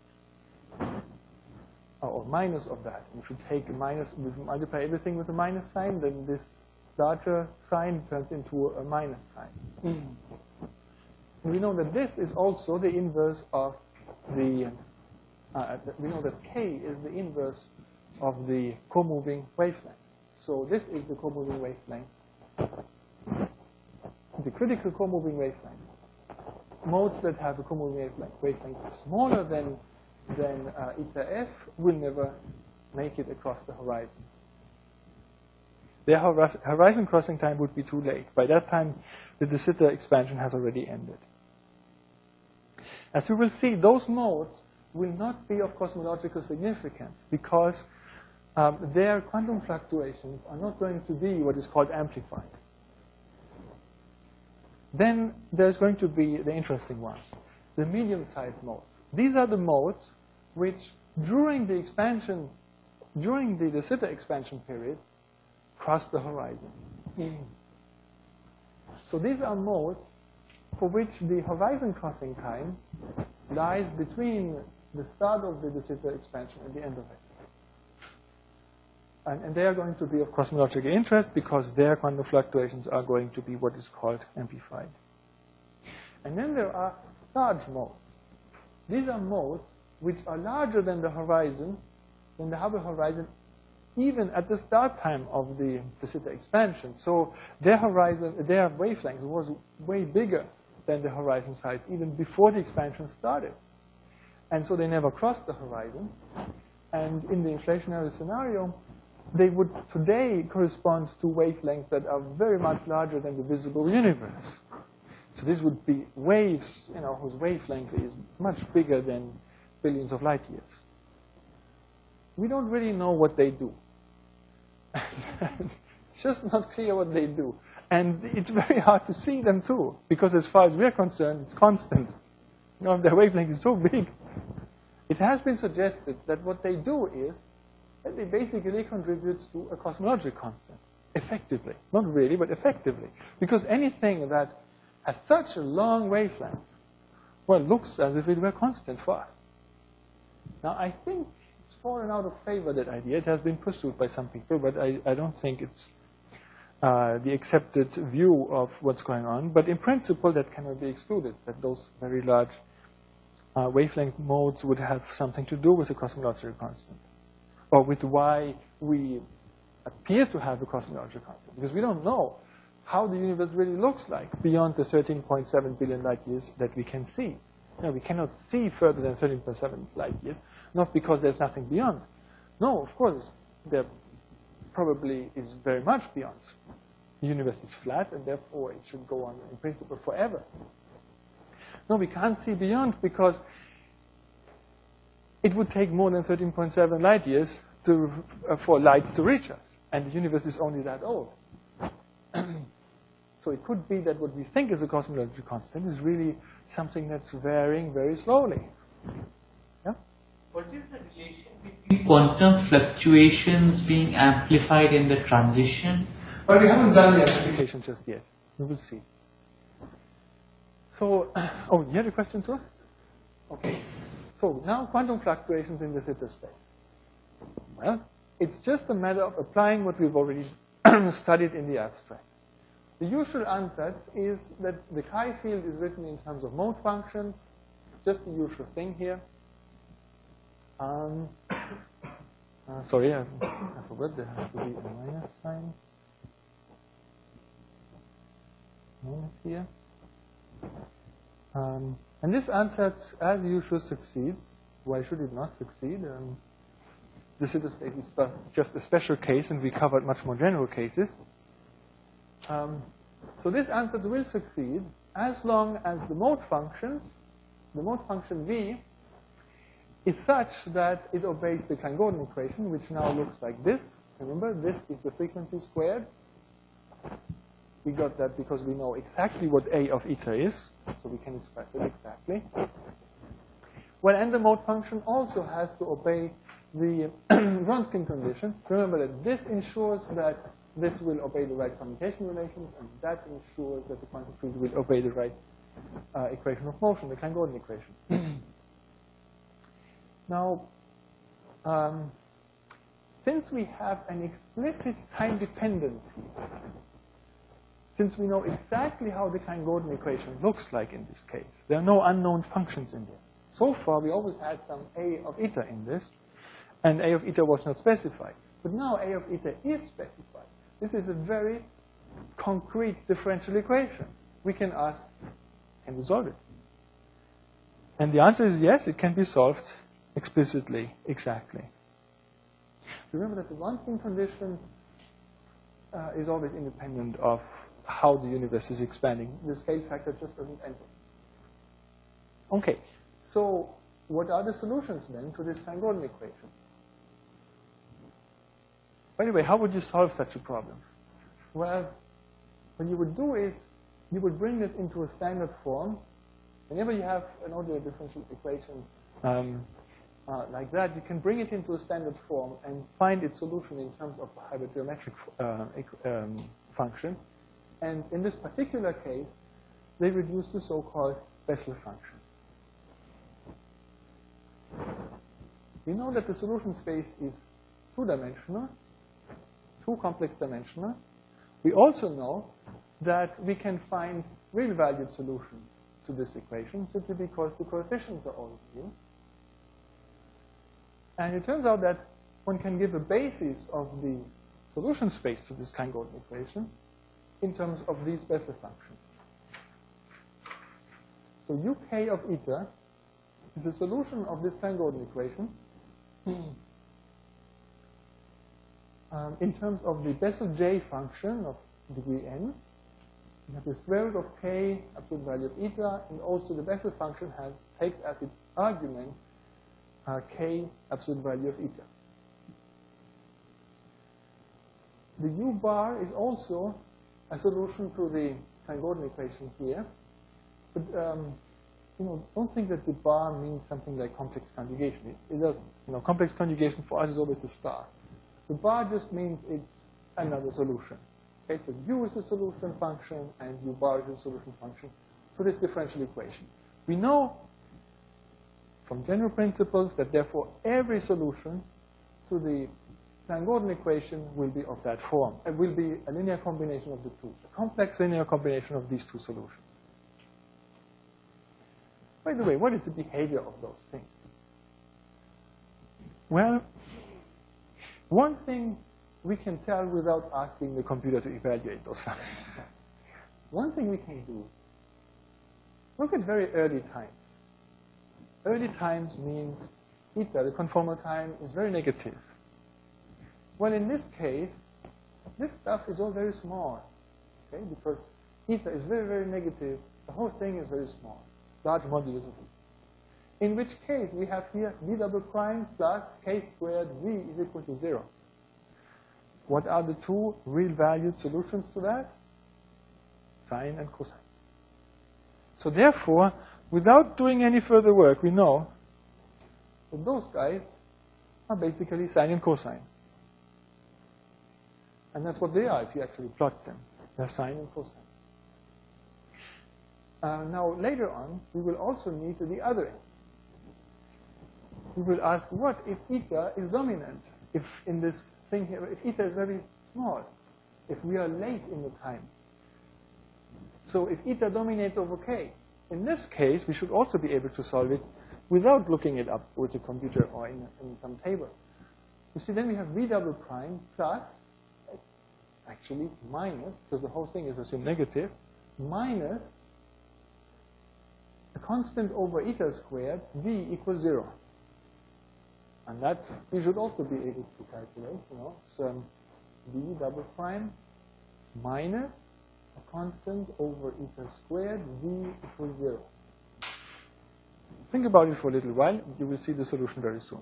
[SPEAKER 1] or minus of that. If you take a minus, we multiply everything with a minus sign, then this larger sign turns into a minus sign. We know that this is also the inverse of the. We know that k is the inverse of the co-moving wavelength. So this is the co-moving wavelength. The critical co-moving wavelength. Modes that have a co-moving wavelength smaller than eta f will never make it across the horizon. Their horizon crossing time would be too late. By that time, the de Sitter expansion has already ended. As we will see, those modes will not be of cosmological significance because their quantum fluctuations are not going to be what is called amplified. Then there's going to be the interesting ones, the medium-sized modes. These are the modes which, during the expansion, during the de Sitter expansion period, cross the horizon. So these are modes for which the horizon crossing time lies between the start of the de Sitter expansion and the end of it. And they are going to be of cosmological interest because their quantum fluctuations are going to be what is called amplified. And then there are large modes. These are modes which are larger than the horizon, than the Hubble horizon, even at the start time of the de Sitter expansion. So their wavelength was way bigger than the horizon size even before the expansion started. And so they never crossed the horizon. And in the inflationary scenario, they would today correspond to wavelengths that are very much larger than the visible universe. So this would be waves, whose wavelength is much bigger than billions of light years. We don't really know what they do. It's just not clear what they do. And it's very hard to see them too, because as far as we're concerned, it's constant. Their wavelength is so big. It has been suggested that what they do is that they basically contribute to a cosmological constant, effectively. Not really, but effectively. Because anything that has such a long wavelength, well, looks as if it were constant for us. Now, I think it's fallen out of favor, that idea. It has been pursued by some people, but I don't think it's the accepted view of what's going on. But in principle, that cannot be excluded, that those very large wavelength modes would have something to do with the cosmological constant, or with why we appear to have a cosmological constant, because we don't know how the universe really looks like beyond the 13.7 billion light years that we can see. We cannot see further than 13.7 light years, not because there's nothing beyond. No, of course, there probably is very much beyond. The universe is flat, and therefore it should go on in principle forever. No, we can't see beyond because it would take more than 13.7 light years for light to reach us. And the universe is only that old. So it could be that what we think is a cosmological constant is really something that's varying very slowly. Yeah?
[SPEAKER 2] What is the relation between quantum fluctuations being amplified in the transition
[SPEAKER 1] But we haven't done the amplification just yet. We will see. So, oh, you had a question too? Okay. So now quantum fluctuations in the zeta space. Well, it's just a matter of applying what we've already studied in the abstract. The usual ansatz is that the chi field is written in terms of mode functions, just the usual thing here. Sorry, I forgot there has to be a minus sign. Minus here. And this ansatz, as usual, succeeds. Why should it not succeed? The zeta space is just a special case, and we covered much more general cases. So this ansatz will succeed as long as the mode function v, is such that it obeys the Klein-Gordon equation, which now looks like this. Remember, this is the frequency squared. We got that because we know exactly what A of eta is, so we can express it exactly. Well, and the mode function also has to obey the Wronskian condition. Remember that this ensures that this will obey the right commutation relations, and that ensures that the quantum field will obey the right equation of motion, the Klein-Gordon equation. Now, since we have an explicit time dependence here, since we know exactly how the Klein-Gordon equation looks like in this case, there are no unknown functions in there. So far, we always had some A of eta in this, and A of eta was not specified. But now A of eta is specified. This is a very concrete differential equation. We can ask, can we solve it? And the answer is yes, it can be solved explicitly, exactly. Remember that the Wronskian condition is always independent of how the universe is expanding. The scale factor just doesn't enter. Okay, so what are the solutions then to this Klein-Gordon equation? By the way, how would you solve such a problem? Well, what you would do is you would bring this into a standard form. Whenever you have an ordinary differential equation like that, you can bring it into a standard form and find its solution in terms of a hypergeometric function. And in this particular case, they reduce the so-called Bessel function. We know that the solution space is two-dimensional, two-complex dimensional. We also know that we can find real-valued solutions to this equation simply because the coefficients are all real. And it turns out that one can give a basis of the solution space to this Klein-Gordon equation in terms of these Bessel functions. So UK of eta is a solution of this Klein-Gordon equation in terms of the Bessel J function of degree n. You have the square root of k, absolute value of eta, and also the Bessel function takes as its argument k, absolute value of eta. The U bar is also a solution to the Klein-Gordon equation here. But don't think that the bar means something like complex conjugation. It doesn't. Complex conjugation for us is always a star. The bar just means it's another solution. Okay, so U is a solution function, and U bar is a solution function to this differential equation. We know from general principles that therefore every solution to the Klein-Gordon equation will be of that form. It will be a linear combination of the two, a complex linear combination of these two solutions. By the way, what is the behavior of those things? Well, one thing we can tell without asking the computer to evaluate those functions. One thing we can do, look at very early times. Early times means eta, the conformal time, is very negative. Well, in this case, this stuff is all very small, okay? Because eta is very, very negative. The whole thing is very small, large modulus of e. In which case, we have here d double prime plus k squared v is equal to 0. What are the two real-valued solutions to that? Sine and cosine. So therefore, without doing any further work, we know that those guys are basically sine and cosine. And that's what they are if you actually plot them. They're sine and cosine. Now, later on, we will also need the other end. We will ask, what if eta is dominant? If in this thing here, if eta is very small, if we are late in the time. So if eta dominates over k, in this case, we should also be able to solve it without looking it up with a computer or in some table. You see, then we have v double prime plus, actually minus, because the whole thing is assumed negative, minus a constant over eta squared, v equals 0. And that we should also be able to calculate. It's v double prime minus a constant over eta squared, v equals 0. Think about it for a little while. You will see the solution very soon.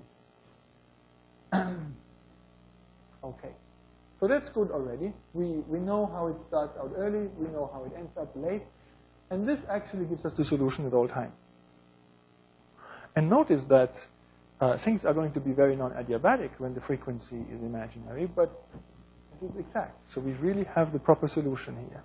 [SPEAKER 1] Okay. So that's good already. We know how it starts out early. We know how it ends up late. And this actually gives us the solution at all times. And notice that things are going to be very non-adiabatic when the frequency is imaginary, but this is exact. So we really have the proper solution here.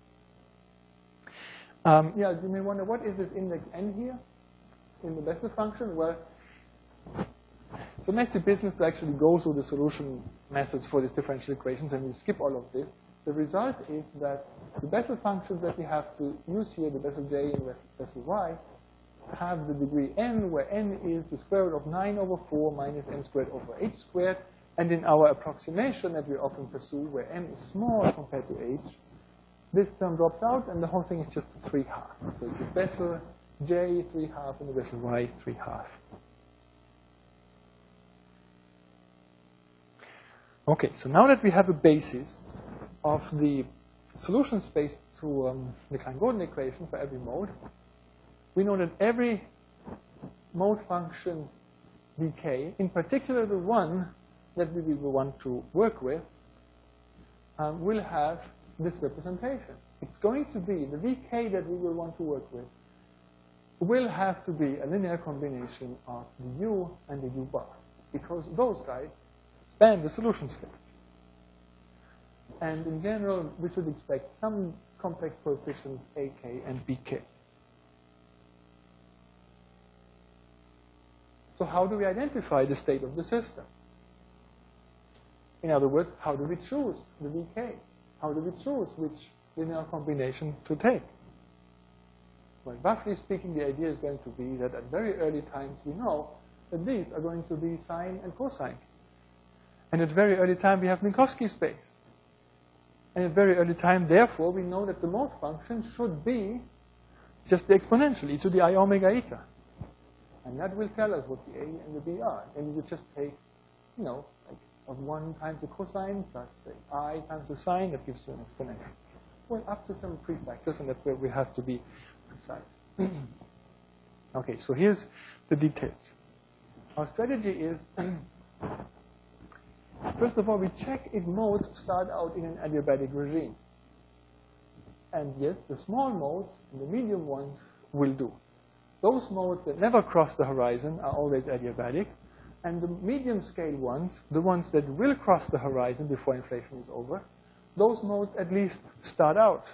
[SPEAKER 1] Yeah, you may wonder, what is this index n here in the Bessel function? Well, it's a messy business to actually go through the solution methods for these differential equations, and we skip all of this. The result is that the Bessel functions that we have to use here, the Bessel j and Bessel y, have the degree n, where n is the square root of 9 over 4 minus n squared over h squared. And in our approximation that we often pursue, where n is small compared to h, this term drops out, and the whole thing is just 3/2. So it's a Bessel j 3/2 and a Bessel y 3/2. Okay, so now that we have a basis of the solution space to the Klein-Gordon equation for every mode, we know that every mode function vk, in particular the one that we will want to work with, will have this representation. It's going to be, the vk that we will want to work with will have to be a linear combination of the u and the u bar, because those guys span the solution space. And in general, we should expect some complex coefficients ak and bk. So how do we identify the state of the system? In other words, how do we choose the vk? How do we choose which linear combination to take? Well, roughly speaking, the idea is going to be that at very early times we know that these are going to be sine and cosine. And at very early time we have Minkowski space. And at very early time, therefore, we know that the mode function should be just the exponential, e to the I omega eta. And that will tell us what the a and the b are. And you would just take, like of 1 times the cosine plus say, I times the sine, that gives you an exponential. Well, up to some prefactors, and that's where we have to be precise. Okay, so here's the details. Our strategy is, first of all, we check if modes start out in an adiabatic regime. And yes, the small modes and the medium ones will do. Those modes that never cross the horizon are always adiabatic. And the medium scale ones, the ones that will cross the horizon before inflation is over, those modes at least start out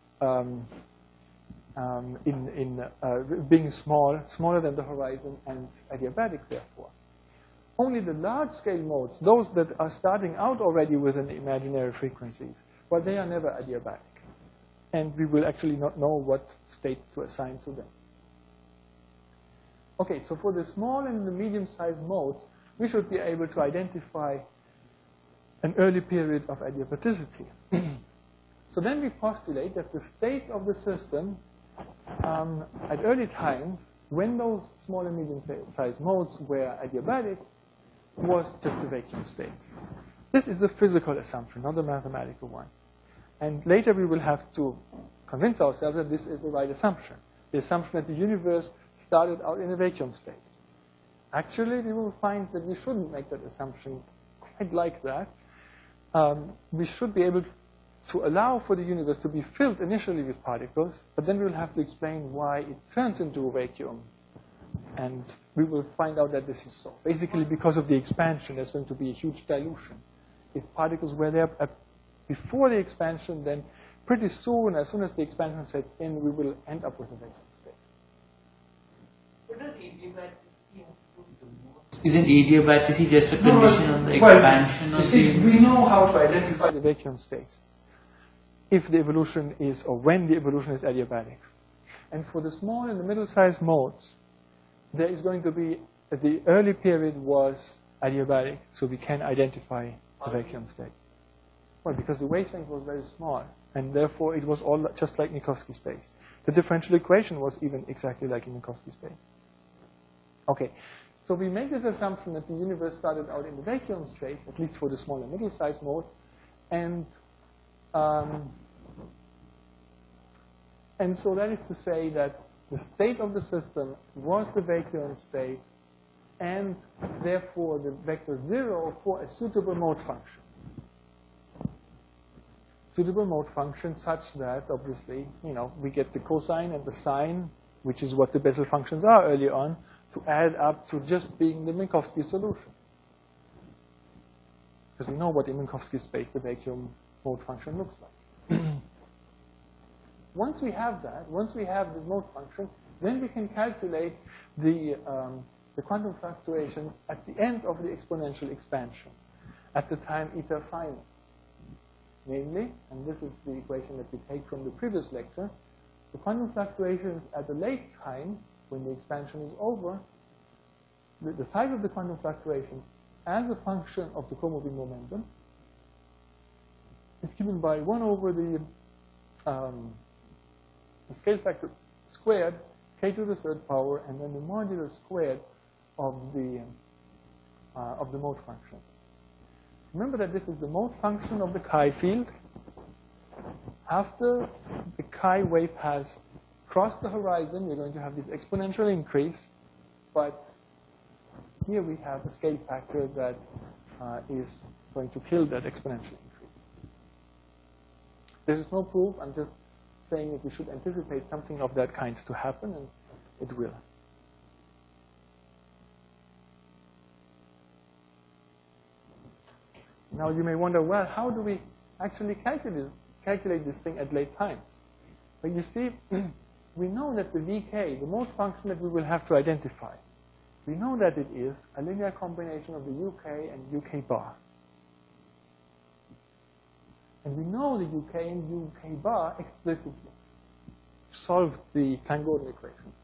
[SPEAKER 1] being smaller than the horizon and adiabatic, therefore. Only the large-scale modes, those that are starting out already with an imaginary frequencies, well, they are never adiabatic. And we will actually not know what state to assign to them. Okay, so for the small and the medium-sized modes, we should be able to identify an early period of adiabaticity. So then we postulate that the state of the system at early times, when those small and medium-sized modes were adiabatic, was just a vacuum state. This is a physical assumption, not a mathematical one. And later we will have to convince ourselves that this is the right assumption. The assumption that the universe started out in a vacuum state. Actually, we will find that we shouldn't make that assumption quite like that. We should be able to allow for the universe to be filled initially with particles, but then we will have to explain why it turns into a vacuum. And we will find out that this is so. Basically, because of the expansion, there's going to be a huge dilution. If particles were there before the expansion, then pretty soon, as soon as the expansion sets in, we will end up with a vacuum state.
[SPEAKER 2] Isn't adiabaticity just a condition on the expansion of the...
[SPEAKER 1] We know how to identify the vacuum state if the evolution is, or when the evolution is adiabatic. And for the small and the middle-sized modes, there is going to be, the early period was adiabatic, so we can identify the vacuum state. Well, because the wavelength was very small, and therefore it was all just like Minkowski space. The differential equation was even exactly like in Minkowski space. Okay, so we make this assumption that the universe started out in the vacuum state, at least for the small and middle-sized modes, and so that is to say that the state of the system was the vacuum state, and therefore the vector 0 for a suitable mode function. Suitable mode function such that, obviously, we get the cosine and the sine, which is what the Bessel functions are early on, to add up to just being the Minkowski solution. Because we know what in Minkowski space the vacuum mode function looks like. Once we have that, once we have this mode function, then we can calculate the quantum fluctuations at the end of the exponential expansion, at the time eta final. Namely, and this is the equation that we take from the previous lecture, the quantum fluctuations at a late time, when the expansion is over, the size of the quantum fluctuation as a function of the co-moving momentum is given by 1 over the scale factor squared, k to the third power, and then the modulus squared of the mode function. Remember that this is the mode function of the chi field. After the chi wave has crossed the horizon, you're going to have this exponential increase, but here we have a scale factor that is going to kill that exponential increase. This is no proof. I'm just saying that we should anticipate something of that kind to happen, and it will. Now you may wonder, well, how do we actually calculate this thing at late times? But you see, we know that the Vk, the mode function that we will have to identify, we know that it is a linear combination of the Uk and Uk bar. And we know the Uk and Uk bar explicitly. Solved the Klein-Gordon equation.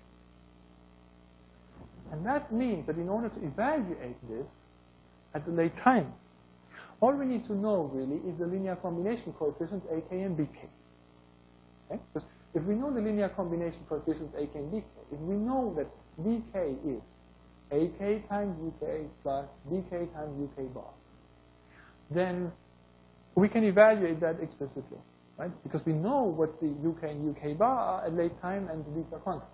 [SPEAKER 1] And that means that in order to evaluate this at the late time, all we need to know, really, is the linear combination coefficients AK and BK. Okay? Because if we know the linear combination coefficients AK and BK, if we know that BK is AK times UK plus BK times UK bar, then we can evaluate that explicitly, right? Because we know what the UK and UK bar are at late time, and these are constant.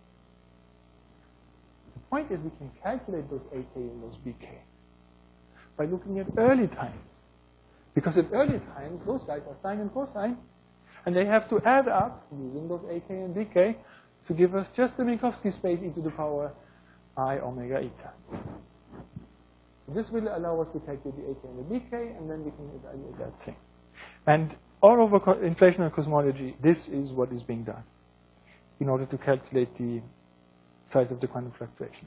[SPEAKER 1] The point is we can calculate those AK and those BK by looking at early times. Because at early times, those guys are sine and cosine, and they have to add up, using those AK and BK, to give us just the Minkowski space e to the power I omega eta. So this will allow us to calculate the AK and the BK, and then we can evaluate that thing. And all over inflation and cosmology, this is what is being done in order to calculate the size of the quantum fluctuation.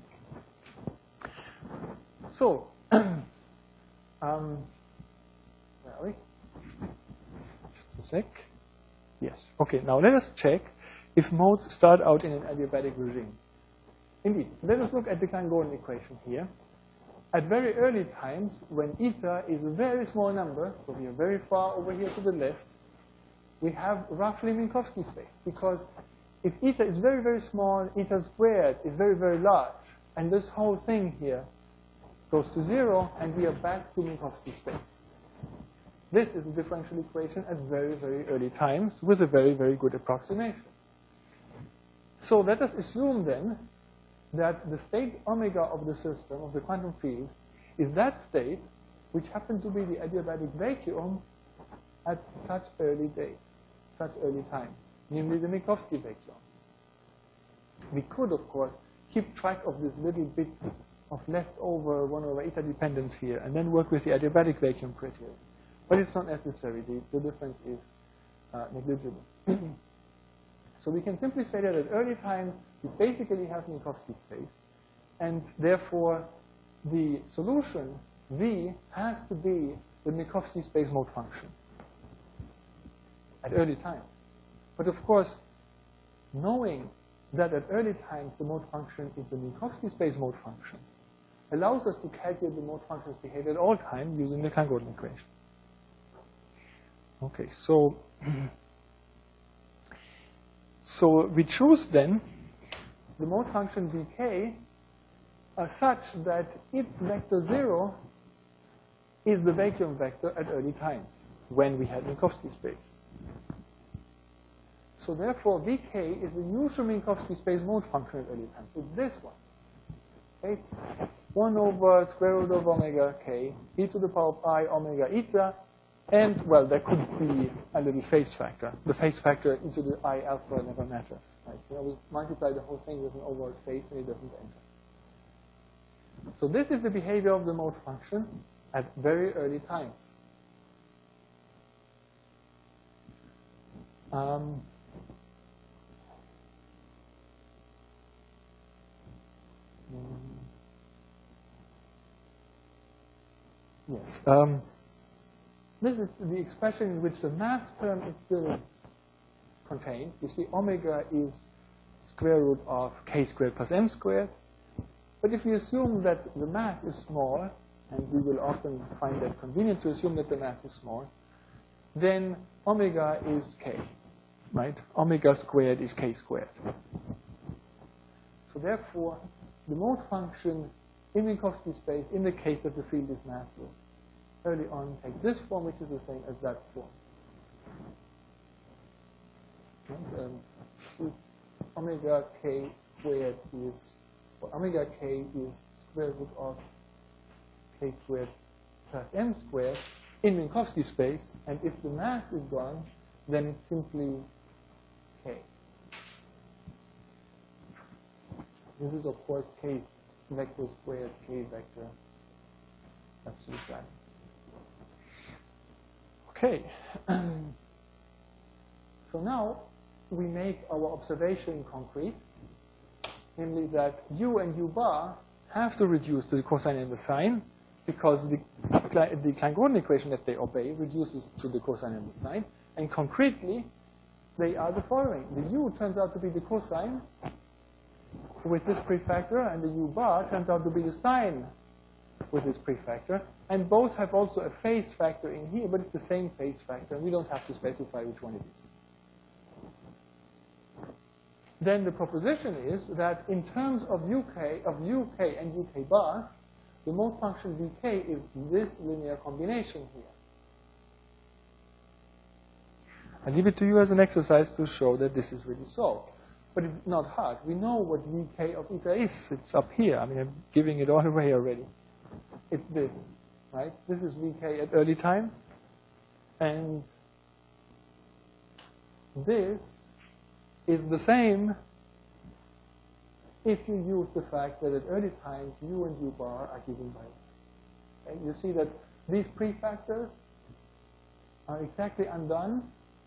[SPEAKER 1] So, where are we? Just a sec. Yes. Okay, now let us check if modes start out in an adiabatic regime. Indeed, let us look at the Klein-Gordon equation here. At very early times, when eta is a very small number, so we are very far over here to the left, we have roughly Minkowski space. Because if eta is very, very small, eta squared is very, very large. And this whole thing here goes to 0, and we are back to Minkowski space. This is a differential equation at very, very early times with a very, very good approximation. So let us assume then that the state omega of the system, of the quantum field, is that state which happened to be the adiabatic vacuum at such early date, such early time, namely the Minkowski vacuum. We could, of course, keep track of this little bit of leftover 1 over eta dependence here, and then work with the adiabatic vacuum criterion. But it's not necessary. The difference is negligible. So we can simply say that at early times, we basically have Minkowski space, and therefore the solution, V, has to be the Minkowski space mode function at early times. But of course, knowing that at early times the mode function is the Minkowski space mode function allows us to calculate the mode function's behavior at all times using the Klein-Gordon equation. Okay, so we choose then the mode function vk such that its vector 0 is the vacuum vector at early times when we had Minkowski space. So therefore, vk is the usual Minkowski space mode function at early times. It's this one. Okay, it's 1 over square root of omega k, e to the power of I omega eta, and, well, there could be a little phase factor. The phase factor e to the I alpha never matters. Right? You know, we multiply the whole thing with an overall phase and it doesn't enter. So this is the behavior of the mode function at very early times. Yes. This is the expression in which the mass term is still contained. You see, omega is square root of k squared plus m squared. But if we assume that the mass is small, and we will often find that convenient to assume that the mass is small, then omega is k, right? Omega squared is k squared. So therefore, the mode function in Minkowski space, in the case that the field is massless, early on takes this form, which is the same as that form. And, omega k squared is, or omega k is square root of k squared plus m squared in Minkowski space, and if the mass is gone, then it's simply k. This is, of course, k vector squared, k vector absolute value. Okay. So now we make our observation concrete, namely that u and u bar have to reduce to the cosine and the sine, because the Klein-Gordon equation that they obey reduces to the cosine and the sine. And concretely, they are the following. The u turns out to be the cosine with this prefactor, and the u bar turns out to be the sine with this prefactor. And both have also a phase factor in here, but it's the same phase factor, and we don't have to specify which one it is. Then the proposition is that in terms of uk and uk bar, the mode function vk is this linear combination here. I leave it to you as an exercise to show that this is really so. But it's not hard. We know what vk of eta is. It's up here. I mean, I'm giving it all away already. It's this, right? This is vk at early times. And this is the same if you use the fact that at early times u and u bar are given by it. Okay? You see that these prefactors are exactly undone.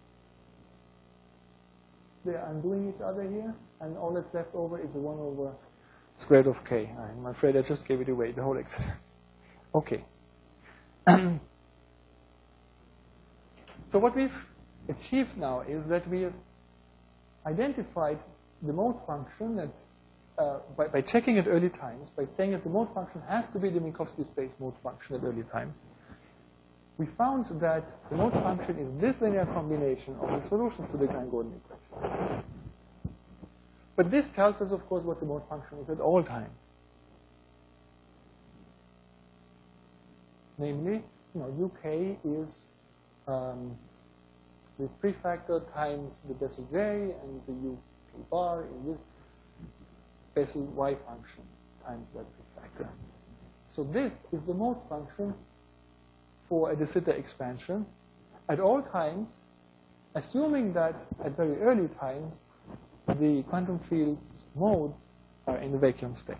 [SPEAKER 1] They are undoing each other here, and all that's left over is a 1 over square root of k. I'm afraid I just gave it away, the whole exercise. Okay. So what we've achieved now is that we have identified the mode function that by checking at early times, by saying that the mode function has to be the Minkowski space mode function at early times. We found that the mode function is this linear combination of the solutions to the Klein-Gordon equation. But this tells us, of course, what the mode function is at all times. Namely, uk is this prefactor times the Bessel J, and the uk bar is this Bessel Y function times that prefactor. So this is the mode function for a de Sitter expansion at all times, assuming that at very early times the quantum field's modes are in the vacuum state.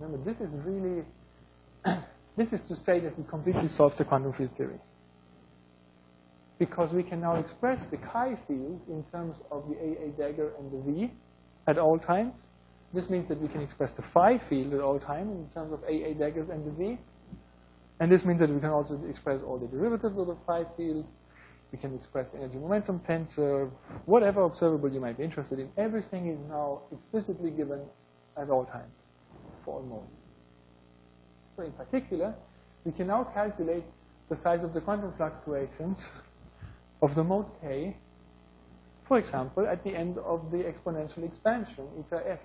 [SPEAKER 1] Remember, this is really, this is to say that we completely solved the quantum field theory. Because we can now express the chi field in terms of the AA dagger and the V at all times. This means that we can express the phi field at all times in terms of AA daggers and the V. And this means that we can also express all the derivatives of the phi field. We can express the energy momentum tensor, whatever observable you might be interested in. Everything is now explicitly given at all times for all modes. So in particular, we can now calculate the size of the quantum fluctuations of the mode K, for example, at the end of the exponential expansion, eta f.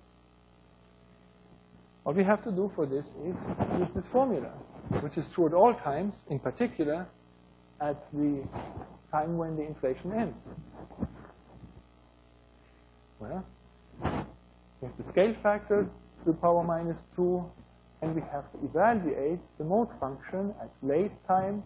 [SPEAKER 1] All we have to do for this is use this formula, which is true at all times, in particular at the time when the inflation ends. Well, we have the scale factor to the power minus 2, and we have to evaluate the mode function at late time.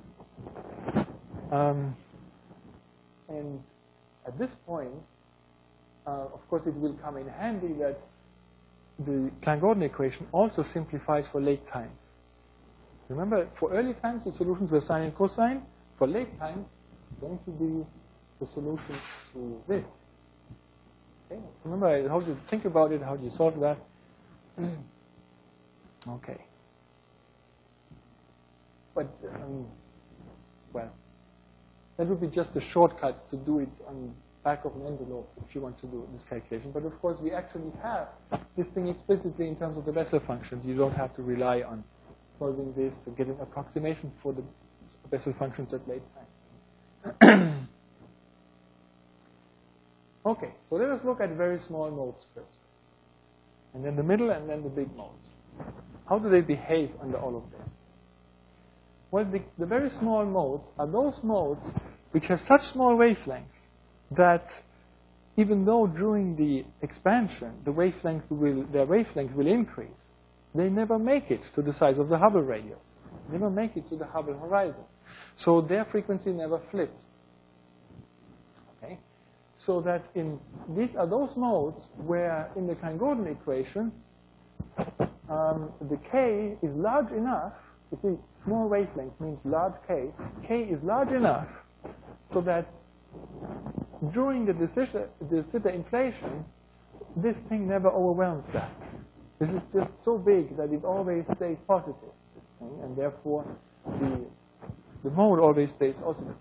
[SPEAKER 1] And at this point, of course, it will come in handy that the Klein-Gordon equation also simplifies for late times. Remember, for early times, the solutions were sine and cosine. For late times, it's going to be the solution to this. Okay? Remember, how do you think about it? How do you solve that? Okay. But, well, that would be just a shortcut to do it on the back of an envelope if you want to do this calculation. But of course, we actually have this thing explicitly in terms of the Bessel functions. You don't have to rely on solving this to get an approximation for the Bessel functions at late time. Okay, so let us look at very small modes first. And then the middle, and then the big modes. How do they behave under all of this? Well, the very small modes are those modes which have such small wavelengths that even though during the expansion their wavelength will increase, they never make it to the size of the Hubble radius, never make it to the Hubble horizon. So their frequency never flips. Okay? So that these are those modes where in the Klein-Gordon equation, the K is large enough. You see, small wavelength means large K. K is large enough so that during the de Sitter inflation, this thing never overwhelms that. This is just so big that it always stays positive. Okay? And therefore, the mode always stays oscillating.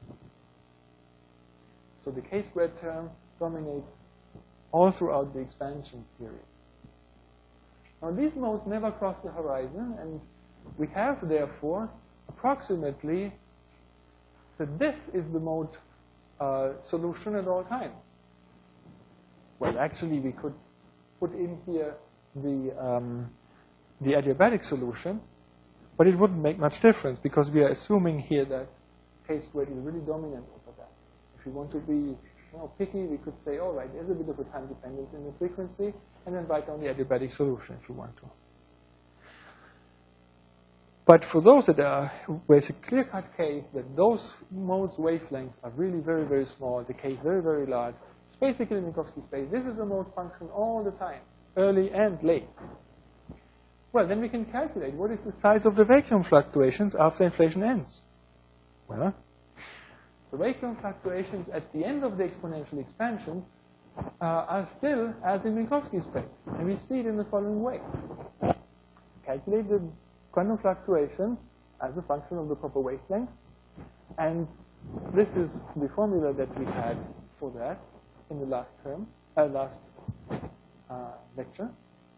[SPEAKER 1] So the K-squared term dominates all throughout the expansion period. Now, these modes never cross the horizon, and we have, therefore, approximately that this is the mode solution at all times. Well, actually, we could put in here the adiabatic solution, but it wouldn't make much difference because we are assuming here that K-squared is really dominant over that. If we want to be picky, we could say, all right, there's a bit of a time dependence in the frequency, and then write down the adiabatic solution if you want to. But for those that are, where it's a clear-cut case that those modes' wavelengths are really very, very small, the K is very, very large, it's basically Minkowski space. This is a mode function all the time, early and late. Well, then we can calculate what is the size of the vacuum fluctuations after inflation ends. Well, the vacuum fluctuations at the end of the exponential expansion are still as in Minkowski space. And we see it in the following way. Calculate the quantum fluctuation as a function of the proper wavelength. And this is the formula that we had for that in the last lecture.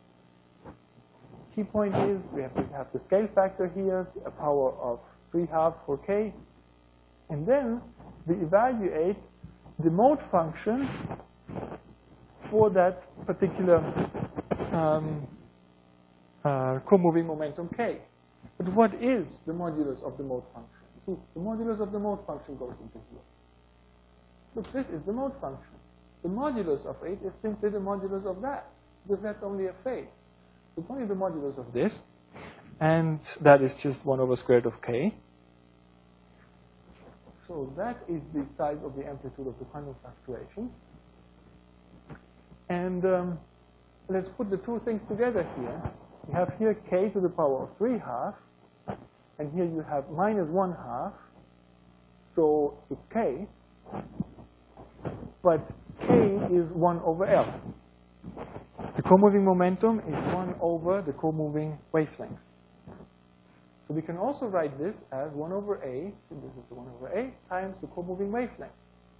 [SPEAKER 1] Key point is we have to have the scale factor here, a power of 3/2 for K. And then we evaluate the mode function for that particular co-moving momentum K. But what is the modulus of the mode function? You see, the modulus of the mode function goes into here. Look, this is the mode function. The modulus of it is simply the modulus of that, because that's only a phase. It's only the modulus of this, and that is just 1/squared of K. So that is the size of the amplitude of the quantum fluctuations. And let's put the two things together here. You have here k to the power of 3/2, and here you have minus 1/2, so it's k, but k is 1 over L. The co-moving momentum is 1 over the co-moving wavelength. So we can also write this as 1 over A, so this is the 1 over A, times the co-moving wavelength.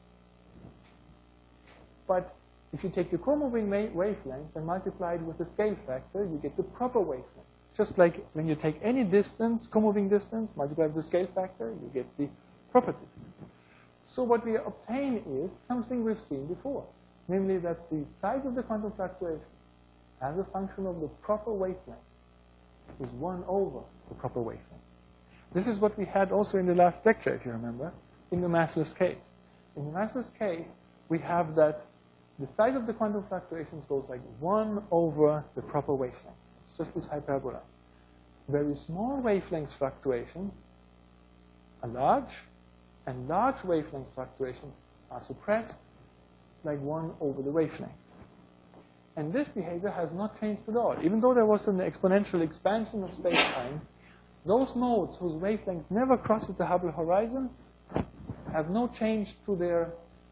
[SPEAKER 1] But if you take the co-moving wavelength and multiply it with the scale factor, you get the proper wavelength. Just like when you take any distance, co-moving distance, multiply with the scale factor, you get the proper distance. So what we obtain is something we've seen before, namely that the size of the quantum fluctuation as a function of the proper wavelength is 1 over the proper wavelength. This is what we had also in the last lecture, if you remember, in the massless case. In the massless case, we have that the size of the quantum fluctuations goes like 1 over the proper wavelength. It's just this hyperbola. Very small wavelength fluctuations are large, and large wavelength fluctuations are suppressed like 1 over the wavelength. And this behavior has not changed at all. Even though there was an exponential expansion of space-time, those modes whose wavelength never crosses the Hubble horizon have no change to their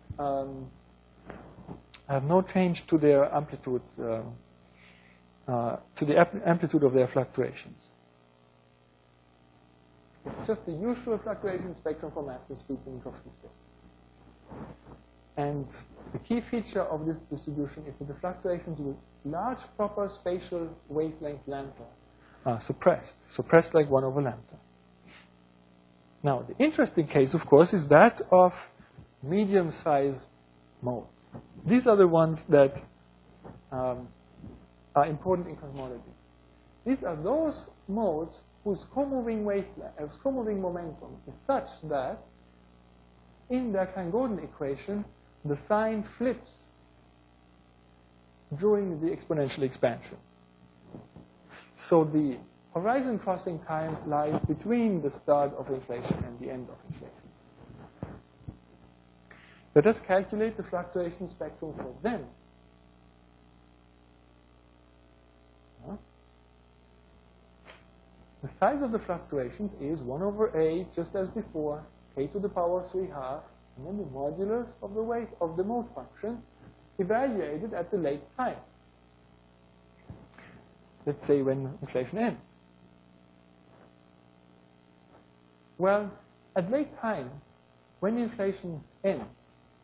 [SPEAKER 1] amplitude, to the amplitude of their fluctuations. It's just the usual fluctuation spectrum for massless fields in Minkowski space. And the key feature of this distribution is that the fluctuations with large proper spatial wavelength lambda are suppressed like 1 over lambda. Now, the interesting case, of course, is that of medium-sized modes. These are the ones that are important in cosmology. These are those modes whose co-moving momentum is such that in their Klein-Gordon equation, the sign flips during the exponential expansion. So the horizon crossing time lies between the start of inflation and the end of inflation. Let us calculate the fluctuation spectrum for them. The size of the fluctuations is 1 over A, just as before, k to the power 3/2, and then the modulus of the weight of the mode function evaluated at the late time. Let's say when inflation ends. Well, at late time, when inflation ends,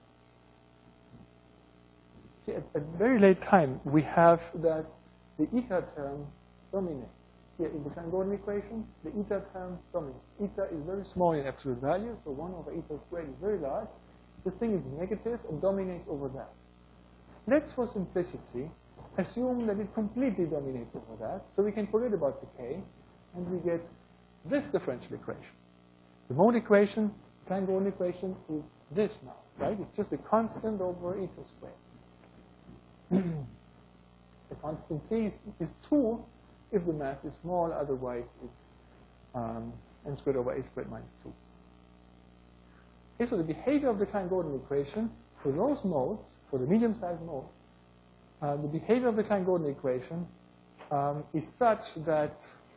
[SPEAKER 1] see, at very late time, we have that the eta term dominates. Here in the Klein-Gordon equation, the eta term dominates. Eta is very small in absolute value, so 1 over eta squared is very large. This thing is negative and dominates over that. Let's, for simplicity, assume that it completely dominates over that, so we can forget about the k, and we get this differential equation. The mode equation, Klein-Gordon equation, is this now, right? It's just a constant over eta squared. The constant c is 2 if the mass is small, otherwise it's m squared over a squared minus 2. Okay, so the behavior of the Klein-Gordon equation for those modes, for the medium-sized modes, the behavior of the Klein-Gordon equation is such that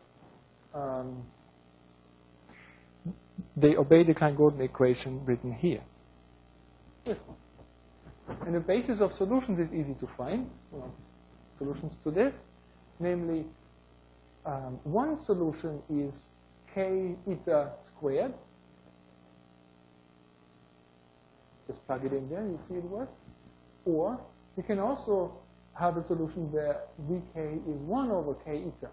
[SPEAKER 1] they obey the Klein-Gordon equation written here. This one. And the basis of solutions is easy to find. Solutions to this, namely, one solution is k eta squared. Just plug it in there, you see it works. Or you can also have a solution where vk is 1 over k eta.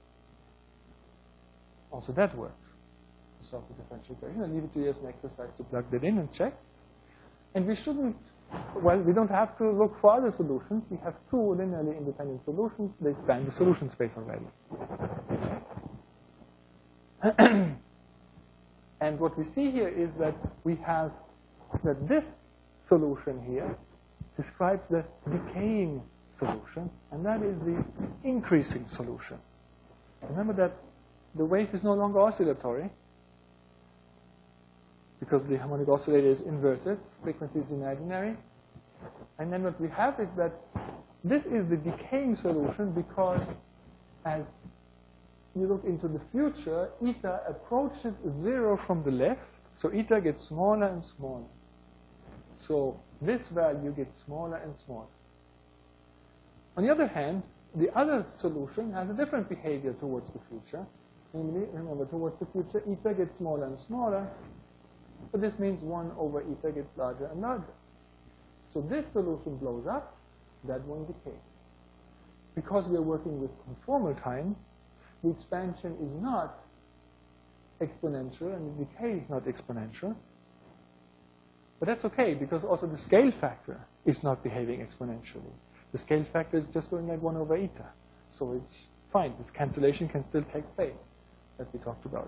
[SPEAKER 1] Also that works. To solve the differential equation. I'll leave it to you as an exercise to plug that in and check. And we shouldn't, well, we don't have to look for other solutions. We have 2 linearly independent solutions. They span the solution space already. And what we see here is that we have that this solution here describes the decaying solution, and that is the increasing solution. Remember that the wave is no longer oscillatory because the harmonic oscillator is inverted, frequency is imaginary. And then what we have is that this is the decaying solution because as you look into the future, eta approaches 0 from the left, so eta gets smaller and smaller. So this value gets smaller and smaller. On the other hand, the other solution has a different behavior towards the future. Namely, remember, towards the future, eta gets smaller and smaller, but this means 1 over eta gets larger and larger. So this solution blows up, that one decays. Because we are working with conformal time, the expansion is not exponential and the decay is not exponential. But that's okay, because also the scale factor is not behaving exponentially. The scale factor is just going like 1 over eta. So it's fine. This cancellation can still take place, as we talked about.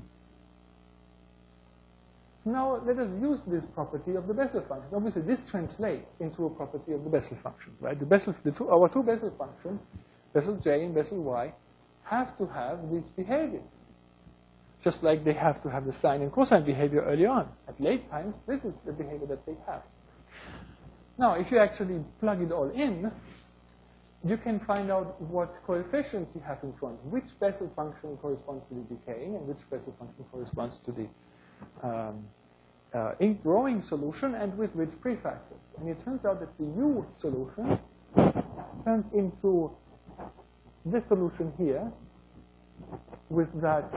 [SPEAKER 1] So now let us use this property of the Bessel function. Obviously, this translates into a property of the Bessel function, right? Our two Bessel functions, Bessel J and Bessel Y, have to have this behavior. Just like they have to have the sine and cosine behavior early on. At late times, this is the behavior that they have. Now, if you actually plug it all in, you can find out what coefficients you have in front. Which Bessel function corresponds to the decaying and which Bessel function corresponds to the growing solution and with which prefactors. And it turns out that the U solution turns into this solution here with that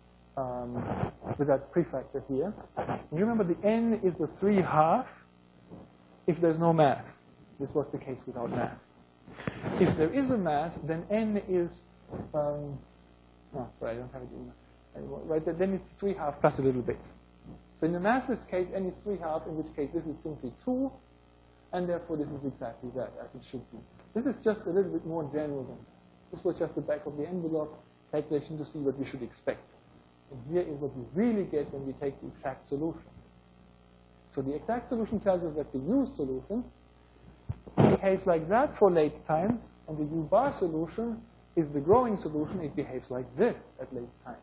[SPEAKER 1] prefactor here. And remember, the n is the 3/2 if there's no mass. This was the case without mass. If there is a mass, then n is, no, sorry, I don't have it anymore. Right, then it's 3/2 plus a little bit. So in the massless case, n is 3/2, in which case this is simply 2, and therefore this is exactly that, as it should be. This is just a little bit more general than that. This was just the back of the envelope calculation to see what we should expect. And here is what we really get when we take the exact solution. So the exact solution tells us that the U solution behaves like that for late times, and the U bar solution is the growing solution. It behaves like this at late times.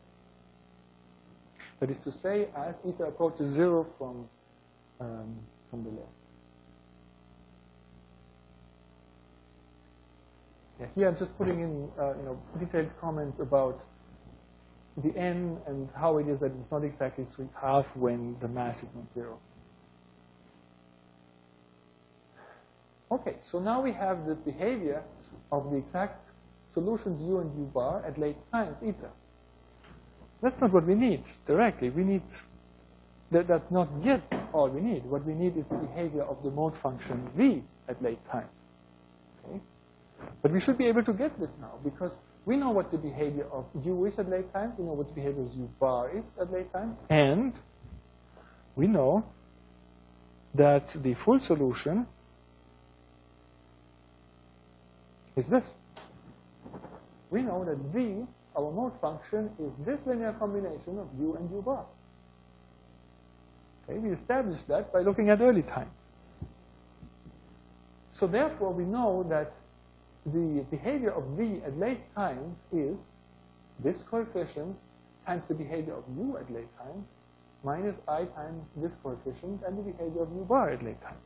[SPEAKER 1] That is to say, as eta approaches 0 from the left. Yeah, here I'm just putting in detailed comments about the n and how it is that it's not exactly 3/2 when the mass is not 0. Okay, so now we have the behavior of the exact solutions U and U bar at late times, eta. That's not what we need directly. We need, that's not yet all we need. What we need is the behavior of the mode function V at late times. Okay? But we should be able to get this now, because we know what the behavior of U is at late times. We know what the behavior of U bar is at late times. And we know that the full solution is this. We know that V, our mode function, is this linear combination of U and U bar. Okay, we established that by looking at early times. So therefore, we know that the behavior of V at late times is this coefficient times the behavior of U at late times minus I times this coefficient and the behavior of U bar at late times.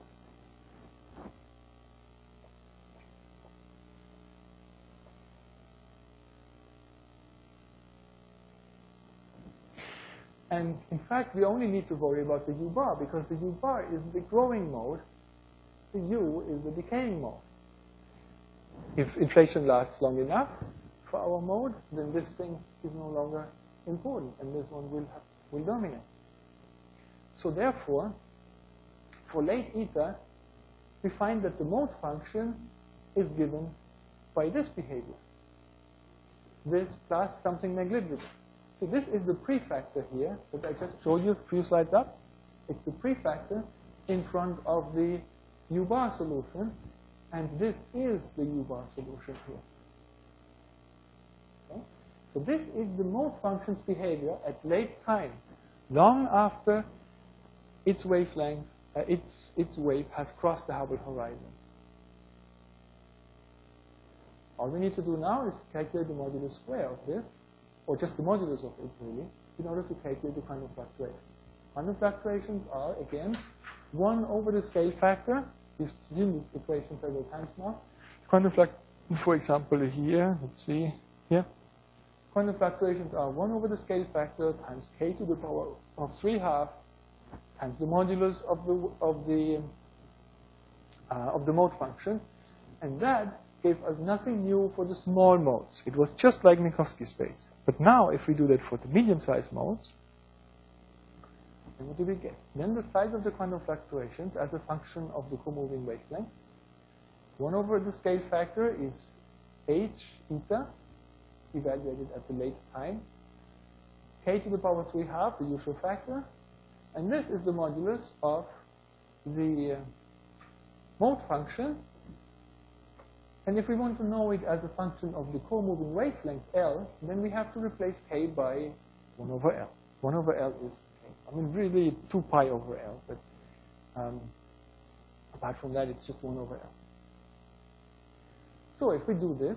[SPEAKER 1] And in fact, we only need to worry about the U bar, because the U bar is the growing mode, the U is the decaying mode. If inflation lasts long enough for our mode, then this thing is no longer important, and this one will dominate. So therefore, for late eta, we find that the mode function is given by this behavior. This plus something negligible. So this is the prefactor here that I just showed you a few slides up. It's the prefactor in front of the U bar solution, and this is the U bar solution here. Okay? So this is the mode function's behavior at late time, long after its wavelength, its wave has crossed the Hubble horizon. All we need to do now is calculate the modulus square of this, or just the modulus of it, really, in order to calculate the quantum fluctuations. Quantum fluctuations are, again, 1 over the scale factor. We've seen this equation several times now. Quantum fluctuation, for example, here, let's see, here. quantum fluctuations are 1 over the scale factor times k to the power of 3/2 times the modulus of the mode function, and that gave us nothing new for the small modes. It was just like Minkowski space. But now, if we do that for the medium-sized modes, what do we get? Then the size of the quantum fluctuations as a function of the co-moving wavelength. 1 over the scale factor is h eta, evaluated at the late time. K to the power 3/2, the usual factor. And this is the modulus of the mode function. And if we want to know it as a function of the co-moving wavelength L, then we have to replace K by 1 over L. 1 over L is K. I mean, really 2 pi over L, but apart from that, it's just 1 over L. So if we do this,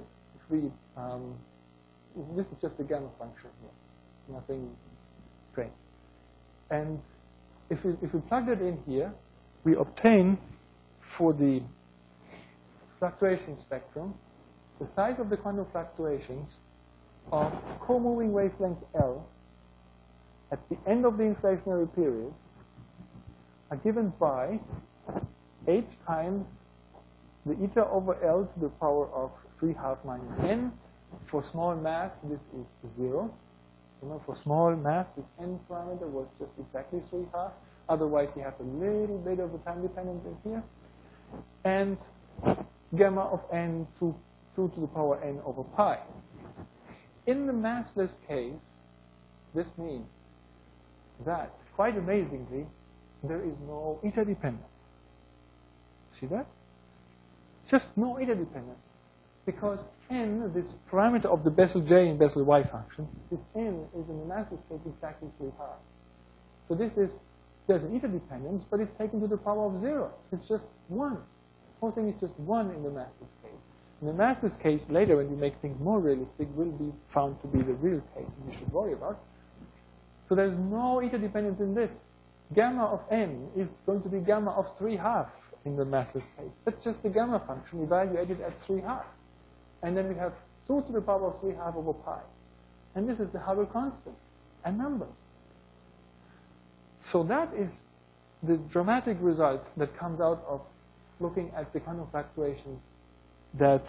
[SPEAKER 1] this is just a gamma function here, nothing strange. And if we plug that in here, we obtain for the fluctuation spectrum the size of the quantum fluctuations of co-moving wavelength L at the end of the inflationary period are given by h times the eta over L to the power of 3/2 minus n. For small mass, this is 0. You know, for small mass, this n parameter was just exactly 3/2. Otherwise, you have a little bit of a time dependence in here. And gamma of n to 2 to the power n over pi. In the massless case, this means that, quite amazingly, there is no eta dependence. See that? Just no eta dependence. Because n, this parameter of the Bessel J and Bessel Y function, this n is in the massless case exactly 3/2. So there's an eta dependence, but it's taken to the power of 0. It's just 1. The whole thing is just 1 in the massless case. In the massless case, later when you make things more realistic, will be found to be the real case you should worry about. So there's no eta dependence in this. Gamma of n is going to be gamma of 3/2 in the massless case. That's just the gamma function evaluated at 3/2. And then we have 2 to the power of 3/2 over pi. And this is the Hubble constant, a number. So that is the dramatic result that comes out of looking at the quantum fluctuations that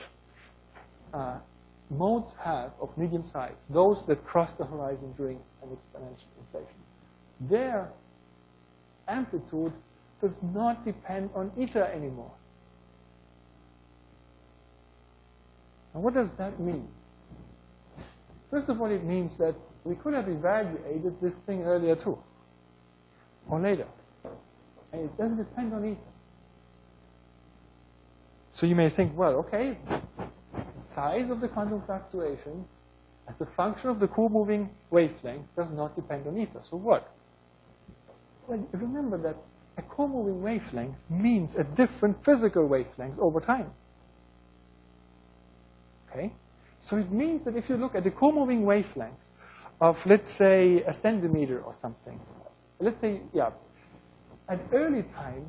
[SPEAKER 1] modes have of medium size, those that cross the horizon during an exponential inflation. Their amplitude does not depend on eta anymore. And what does that mean? First of all, it means that we could have evaluated this thing earlier too, or later. And it doesn't depend on eta. So you may think, well, okay, the size of the quantum fluctuations as a function of the co-moving wavelength does not depend on eta. So what? Well, remember that a co-moving wavelength means a different physical wavelength over time. Okay? So it means that if you look at the co-moving wavelength of, let's say, a centimeter or something, let's say, at early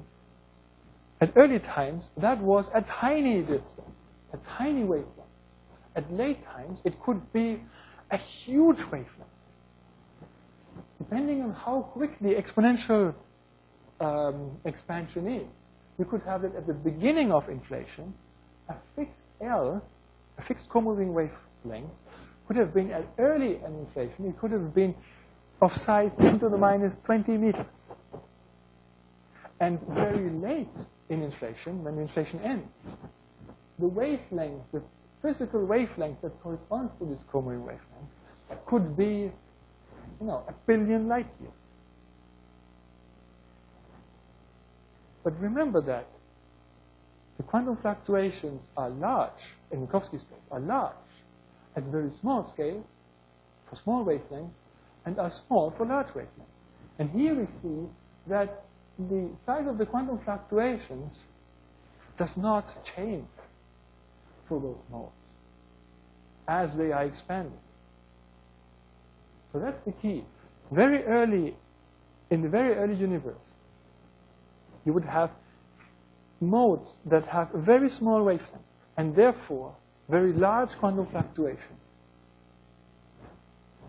[SPEAKER 1] times, that was a tiny distance, a tiny wavelength. At late times, it could be a huge wavelength. Depending on how quick the exponential expansion is, you could have it at the beginning of inflation, a fixed L, a fixed co-moving wavelength, could have been at early inflation, it could have been of size 10 to the minus 20 meters. And very late in inflation, when inflation ends, the wavelength, the physical wavelength that corresponds to this co-moving wavelength could be, a billion light years. But remember that the quantum fluctuations are large, in Minkowski space, are large at very small scales for small wavelengths and are small for large wavelengths. And here we see that the size of the quantum fluctuations does not change for those modes as they are expanded. So that's the key. Very early, in the very early universe, you would have modes that have a very small wavelength and therefore very large quantum fluctuations.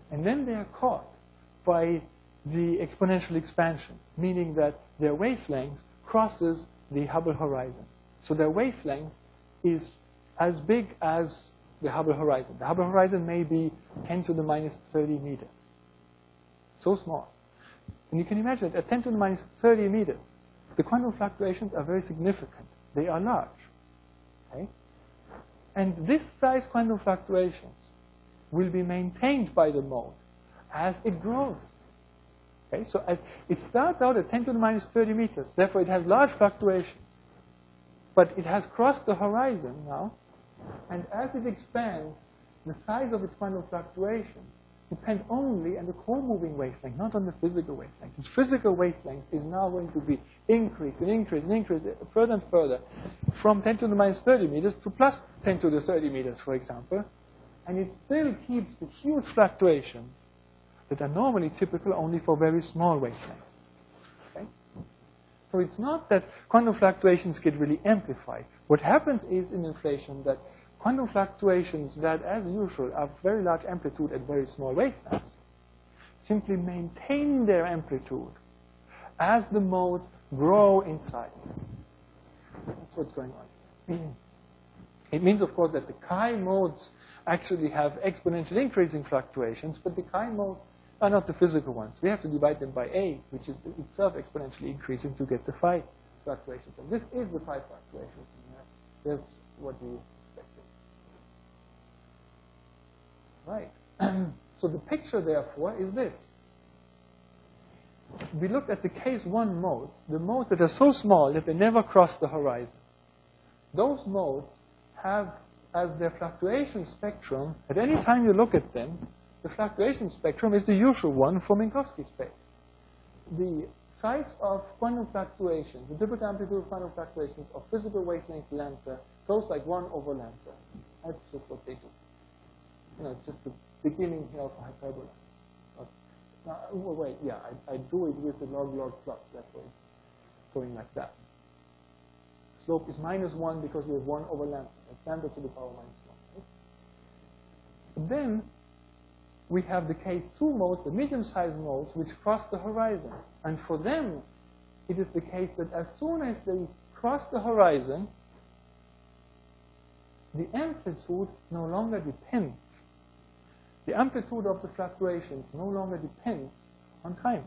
[SPEAKER 1] And then they are caught by the exponential expansion, meaning that their wavelength crosses the Hubble horizon. So their wavelength is as big as the Hubble horizon. The Hubble horizon may be 10 to the minus 30 meters. So small. And you can imagine that at 10 to the minus 30 meters, the quantum fluctuations are very significant. They are large. Okay? And this size quantum fluctuations will be maintained by the mode as it grows. Okay? So it starts out at 10 to the minus 30 meters. Therefore, it has large fluctuations. But it has crossed the horizon now. And as it expands, the size of its quantum fluctuations depend only on the co-moving wavelength, not on the physical wavelength. Its physical wavelength is now going to be increased and increased and increased further and further from 10 to the minus 30 meters to plus 10 to the 30 meters, for example. And it still keeps the huge fluctuations that are normally typical only for very small wavelengths. Okay? So it's not that quantum fluctuations get really amplified. What happens is in inflation that quantum fluctuations that, as usual, are very large amplitude at very small wavelengths simply maintain their amplitude as the modes grow in size. That's what's going on. It means, of course, that the chi modes actually have exponentially increasing fluctuations, but the chi modes are not the physical ones. We have to divide them by A, which is itself exponentially increasing to get the phi fluctuations. And this is the phi fluctuation. That's what we expected. Right. So the picture, therefore, is this. We looked at the case 1 modes, the modes that are so small that they never cross the horizon. Those modes have as their fluctuation spectrum, at any time you look at them, the fluctuation spectrum is the usual one for Minkowski space. The size of quantum fluctuations, the typical amplitude of quantum fluctuations of physical wavelength lambda goes like 1 over lambda. That's just what they do. You know, it's just the beginning here of a hyperbola. Wait, yeah, I do it with the log plot. That's why it's going like that. Slope is minus 1 because we have 1 over lambda. That's lambda to the power minus 1. Right? But then we have the case 2 modes, the medium-sized modes, which cross the horizon. And for them, it is the case that as soon as they cross the horizon, the amplitude no longer depends. The amplitude of the fluctuations no longer depends on time.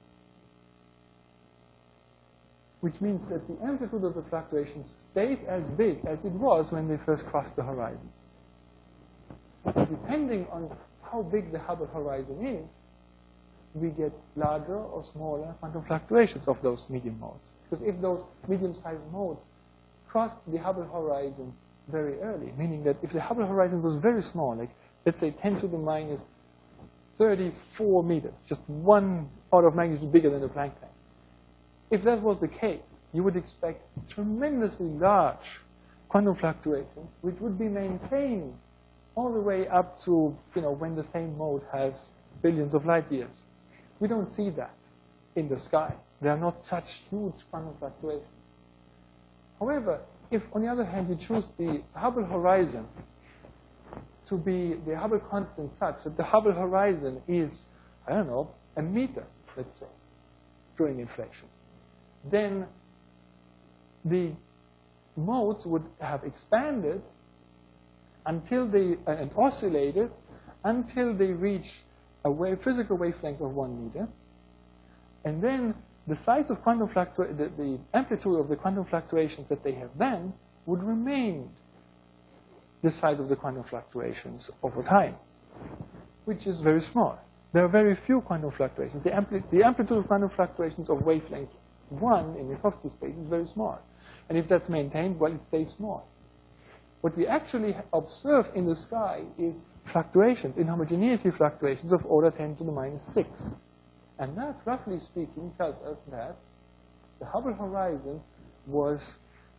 [SPEAKER 1] Which means that the amplitude of the fluctuations stays as big as it was when they first crossed the horizon. Depending on how big the Hubble horizon is, we get larger or smaller quantum fluctuations of those medium modes. Because if those medium-sized modes crossed the Hubble horizon very early, meaning that if the Hubble horizon was very small, like let's say 10 to the minus 34 meters, just 1 order of magnitude bigger than the Planck tank. If that was the case, you would expect tremendously large quantum fluctuations, which would be maintained all the way up to, when the same mode has billions of light years. We don't see that in the sky. There are not such huge quantum fluctuations. However, if, on the other hand, you choose the Hubble horizon to be the Hubble constant such that the Hubble horizon is, I don't know, a meter, let's say, during inflation, then the modes would have expanded until they and oscillated until they reach a physical wavelength of 1 meter, and then the size of quantum the amplitude of the quantum fluctuations that they have then would remain the size of the quantum fluctuations over time, which is very small. There are very few quantum fluctuations. The amplitude of quantum fluctuations of wavelength 1 in Minkowski space is very small. And if that's maintained, well, it stays small. What we actually observe in the sky is fluctuations, inhomogeneity fluctuations of order 10 to the minus 6. And that, roughly speaking, tells us that the Hubble horizon was,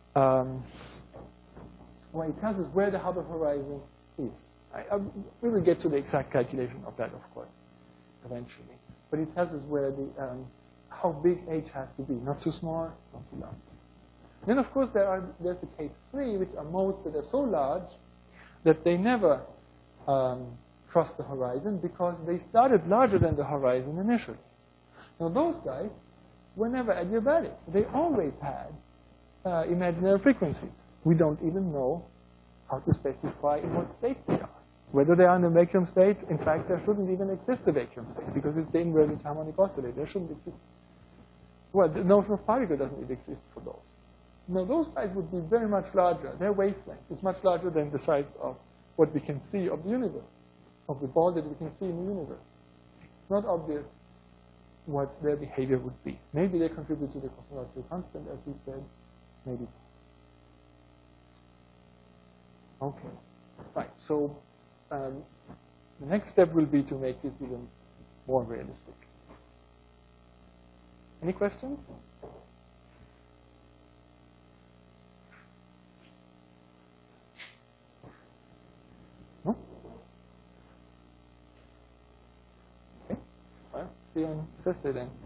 [SPEAKER 1] well, it tells us where the Hubble horizon is. We will get to the exact calculation of that, of course, eventually. But it tells us where how big h has to be. Not too small, not too large. Then, of course, there's the case 3, which are modes that are so large that they never cross the horizon because they started larger than the horizon initially. Now those guys were never adiabatic. They always had imaginary frequencies. We don't even know how to specify in what state they are. Whether they are in a vacuum state, in fact, there shouldn't even exist a vacuum state because it's the inverted harmonic oscillator. There shouldn't exist. Well, the notion of particle doesn't even exist for those. Now, those guys would be very much larger. Their wavelength is much larger than the size of what we can see of the universe, of the ball that we can see in the universe. It's not obvious what their behavior would be. Maybe they contribute to the cosmological constant, as we said. Maybe. Okay. Right. So the next step will be to make this even more realistic. Any questions? No? Okay. Well, see you on Thursday then.